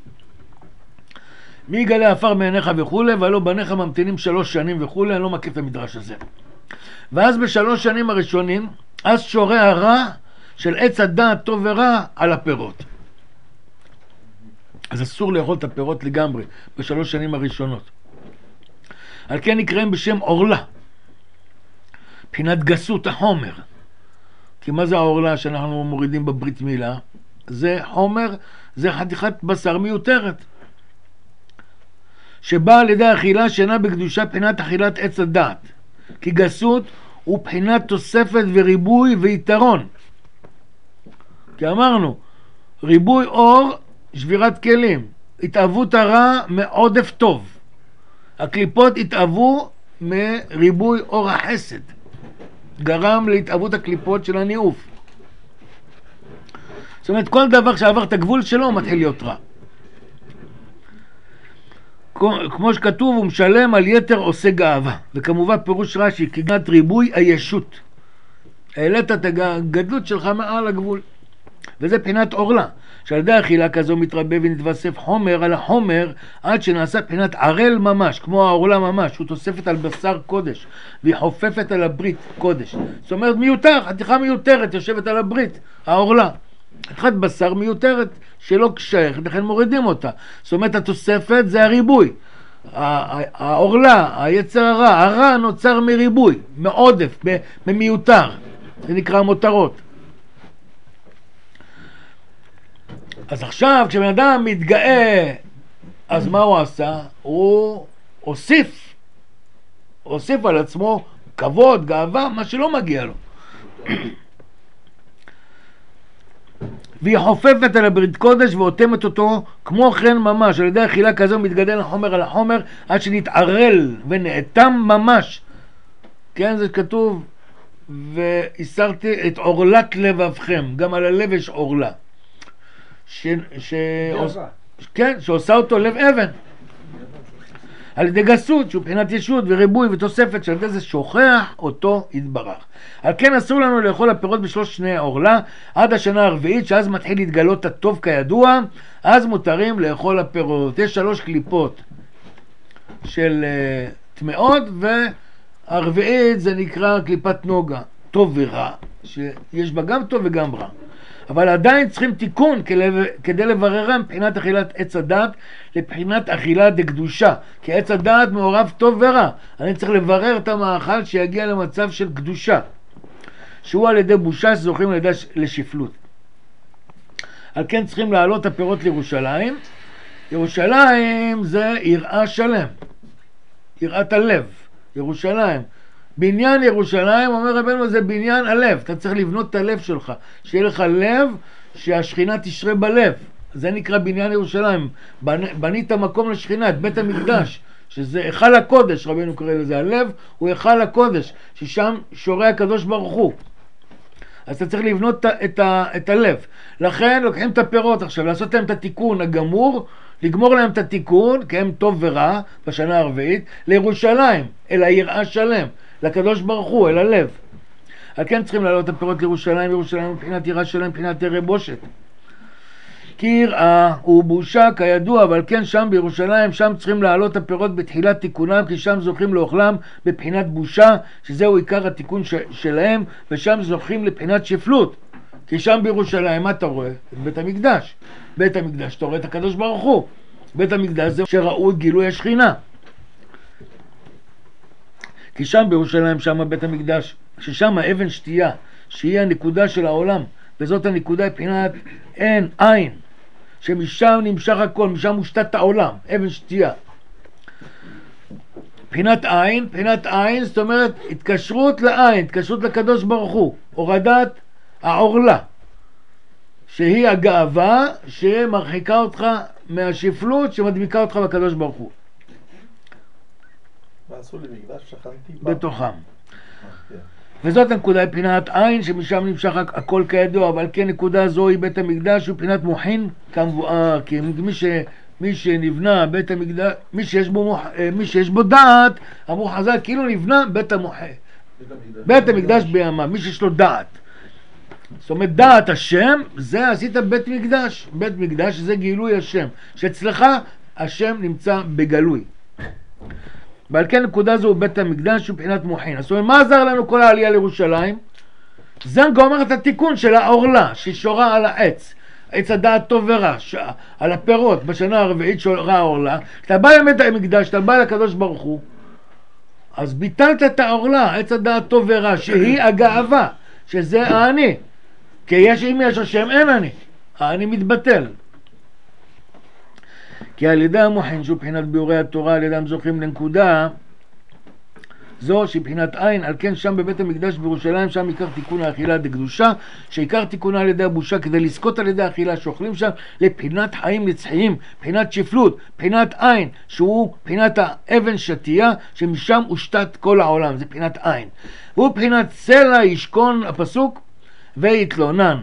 מי יגלה עפר מעיניך וכו', והלא בניך ממתינים שלוש שנים וכו', אני לא מכיר את המדרש הזה. ואז בשלוש שנים הראשונים, אז שורה הרע של עץ הדעת טוב ורע על הפירות. אז אסור לאכול את הפירות לגמרי בשלוש שנים הראשונות. על כן נקראים בשם עורלה, בחינת גסות החומר. כי מה זה העורלה שאנחנו מורידים בברית מילה? זה חומר, זה חתיכת בשר מיותרת, שבאה על ידי אכילה שאינה בקדושה בחינת אכילת עץ הדעת. כי גסות הוא בחינת תוספת וריבוי ויתרון. כי אמרנו, ריבוי אור, שבירת כלים. התאהבות הרע מעודף טוב. הקליפות התאהבו מריבוי אור החסד. גרם להתאהבות הקליפות של הניאוף. זאת אומרת, כל דבר שעבר את הגבול שלו מתחיל להיות רע. כמו שכתוב, הוא משלם על יתר עושה גאווה. וכמובן פירוש רש"י, כגנת ריבוי הישות. העלית את הגדלות שלך מעל הגבול. וזה בחינת עורלה, שעל ידי אכילה כזו מתרבה ונתווסף חומר על החומר, עד שנעשה בחינת ערל ממש, כמו העורלה ממש, הוא תוספת על בשר קודש, והיא חופפת על הברית קודש. זאת אומרת מיותר, חתיכה מיותרת יושבת על הברית, העורלה. חתיכת בשר מיותרת שלא קשייך, לכן מורידים אותה. זאת אומרת התוספת זה הריבוי. העורלה, היצר הרע, הרע נוצר מריבוי, מעודף, ממיותר. זה נקרא מותרות. אז עכשיו כשבן אדם מתגאה, אז מה הוא עשה? הוא הוסיף, הוסיף על עצמו כבוד, גאווה, מה שלא מגיע לו. והיא חופפת על הברית קודש ואותמת אותו כמו כן ממש. על ידי אכילה כזו מתגדל החומר על החומר עד שנתערל ונאטם ממש. כן, זה כתוב, והסרתי את עורלת לבבכם. גם על הלב יש עורלה. ש... ש... כן, שעושה אותו לב אבן. על ידי גסות, שהוא בחינת ישות וריבוי ותוספת, שעל ידי זה שוכח אותו יתברך. על כן אסור לנו לאכול הפירות בשלוש שני העורלה, עד השנה הרביעית, שאז מתחיל להתגלות הטוב כידוע, אז מותרים לאכול הפירות. יש שלוש קליפות של uh, תמאות, והרביעית זה נקרא קליפת נוגה. טוב ורע, שיש בה גם טוב וגם רע. אבל עדיין צריכים תיקון כדי לבררם מבחינת אכילת עץ הדת לבחינת אכילה דקדושה, כי עץ הדת מעורב טוב ורע. אני צריך לברר את המאכל שיגיע למצב של קדושה, שהוא על ידי בושה שזוכים על ידי לשפלות. על כן צריכים להעלות הפירות לירושלים. ירושלים זה יראה שלם, יראת הלב, ירושלים. בניין ירושלים, אומר רבנו, זה בניין הלב. אתה צריך לבנות את הלב שלך, שיהיה לך לב שהשכינה תשרה בלב. זה נקרא בניין ירושלים. בנית מקום לשכינה, את בית המקדש, שזה היכל הקודש, רבנו קורא לזה. הלב הוא היכל הקודש, ששם שורה הקדוש ברוך הוא. אז אתה צריך לבנות את, ה, את הלב. לכן לוקחים את הפירות עכשיו, לעשות להם את התיקון הגמור, לגמור להם את התיקון, כי הם טוב ורע בשנה הרביעית, לירושלים, אל היראה שלם, לקדוש ברוך הוא, אל הלב. על כן צריכים לעלות את הפירות לירושלים, ירושלים מבחינת יראה שלם, מבחינת ירא בושת. כי יראה הוא בושה כידוע, אבל כן שם בירושלים, שם צריכים לעלות הפירות בתחילת תיקונם, כי שם זוכים לאוכלם בבחינת בושה, שזהו עיקר התיקון ש- שלהם, ושם זוכים לבחינת שפלות. כי שם בירושלים, מה אתה רואה? את בית המקדש. בית המקדש, אתה רואה את הקדוש ברוך הוא. בית המקדש זה שראו את גילוי השכינה. כי שם בירושלים, שם בית המקדש, ששם האבן שתייה, שהיא הנקודה של העולם, וזאת הנקודה מבחינת אין, עין, שמשם נמשך הכל, משם מושתת העולם, אבן שתייה. מבחינת עין, מבחינת עין, זאת אומרת, התקשרות לעין, התקשרות לקדוש ברוך הוא, הורדת העורלה, שהיא הגאווה שמרחיקה אותך מהשפלות, שמדביקה אותך בקדוש ברוך הוא. ועשו לי מקדש, שכנתי בתוכם. וזאת הנקודה מבחינת עין, שמשם נמשך הכל כידוע, אבל כן נקודה זו היא בית המקדש, הוא מבחינת מוחין כמבואר, כי מי, ש, מי שנבנה בית המקדש, מי שיש בו, מוח, מי שיש בו דעת, אמרו חז"ל, כאילו נבנה בית המוחה. בית המקדש בימה, מי שיש לו דעת. זאת אומרת, דעת השם, זה עשית בית מקדש. בית מקדש זה גילוי השם, שאצלך השם נמצא בגלוי. ועל כן נקודה זו הוא בית המקדש מבחינת מוחין. זאת אומרת, מה עזר לנו כל העלייה לירושלים? זה גומר את התיקון של העורלה ששורה על העץ, עץ הדעת טוב ורע, ש... על הפירות בשנה הרביעית שורה העורלה. אתה בא לבית המקדש, אתה בא לקדוש ברוך הוא, אז ביטלת את העורלה, עץ הדעת טוב ורע, שהיא הגאווה, שזה האני. כי יש, אם יש השם אין אני, האני מתבטל. כי על ידי המוחין שהוא בחינת ביאורי התורה, על ידם זוכים לנקודה זו שבחינת עין. על כן שם בבית המקדש בירושלים, שם עיקר תיקון האכילה דקדושה, שעיקר תיקונה על ידי הבושה, כדי לזכות על ידי האכילה שאוכלים שם לבחינת חיים נצחיים, בחינת שפלות, בחינת עין, שהוא בחינת האבן שתייה, שמשם הושתת כל העולם, זה בחינת עין. והוא בחינת סלע ישכון, הפסוק, ויתלונן,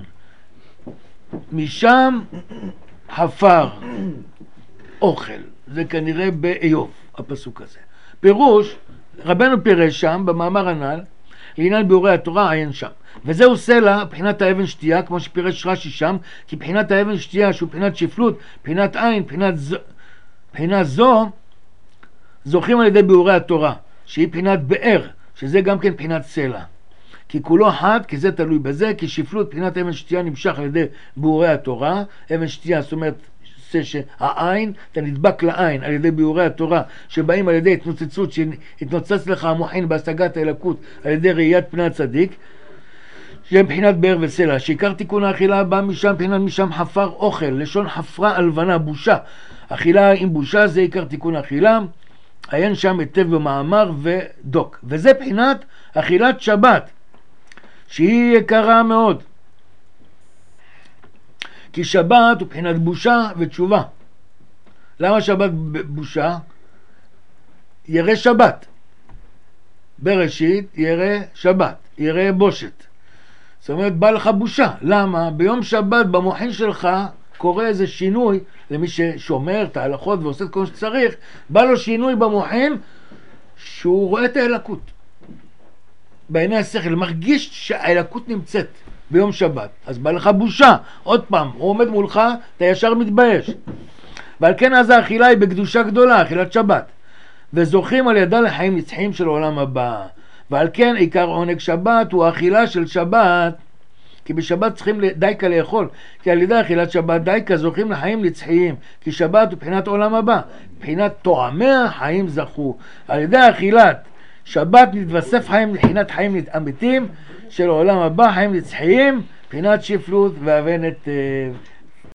משם חפר אוכל. זה כנראה באיוב, הפסוק הזה. פירוש, רבנו פירש שם, במאמר הנ"ל, לעניין ביאורי התורה, עיין שם. וזהו סלע, בחינת האבן שתייה, כמו שפירש רש"י שם, כי בחינת האבן שתייה, שהוא בחינת שפלות, בחינת עין, בחינת זו, בחינה זו, זוכים על ידי ביאורי התורה, שהיא בחינת באר, שזה גם כן בחינת סלע. כי כולו חד, כי זה תלוי בזה, כי שפלות, בחינת אבן שתייה, נמשך על ידי ביאורי התורה. אבן שתייה, זאת אומרת, זה שהעין, אתה נדבק לעין על ידי ביאורי התורה, שבאים על ידי התנוצצות, שהתנוצץ לך המוחין בהשגת האלוקות על ידי ראיית פני הצדיק, שהם בחינת באר וסלע. שעיקר תיקון האכילה בא משם, בחינת משם חפר אוכל, לשון חפרה הלבנה, בושה. אכילה עם בושה זה עיקר תיקון האכילה, עיין שם היטב במאמר ודוק. וזה בחינת אכילת שבת, שהיא יקרה מאוד. כי שבת הוא בחינת בושה ותשובה. למה שבת בושה? ירא שבת. בראשית ירא שבת, ירא בושת. זאת אומרת, בא לך בושה. למה? ביום שבת במוחין שלך קורה איזה שינוי, למי ששומר את ההלכות ועושה את כל מה שצריך, בא לו שינוי במוחין שהוא רואה את האלוקות. בעיני השכל, מרגיש שהאלוקות נמצאת ביום שבת. אז בא לך בושה. עוד פעם, הוא עומד מולך, אתה ישר מתבייש. ועל כן אז האכילה היא בקדושה גדולה, אכילת שבת. וזוכים על ידה לחיים נצחיים של העולם הבא. ועל כן עיקר עונג שבת הוא אכילה של שבת, כי בשבת צריכים דייקה לאכול, כי על ידי אכילת שבת דייקה זוכים לחיים נצחיים, כי שבת הוא בחינת עולם הבא, בחינת תואמיה חיים זכו. על ידי אכילת שבת נתווסף חיים לבחינת חיים אמיתיים של עולם הבא, חיים נצחיים, בחינת שפלות ואבנת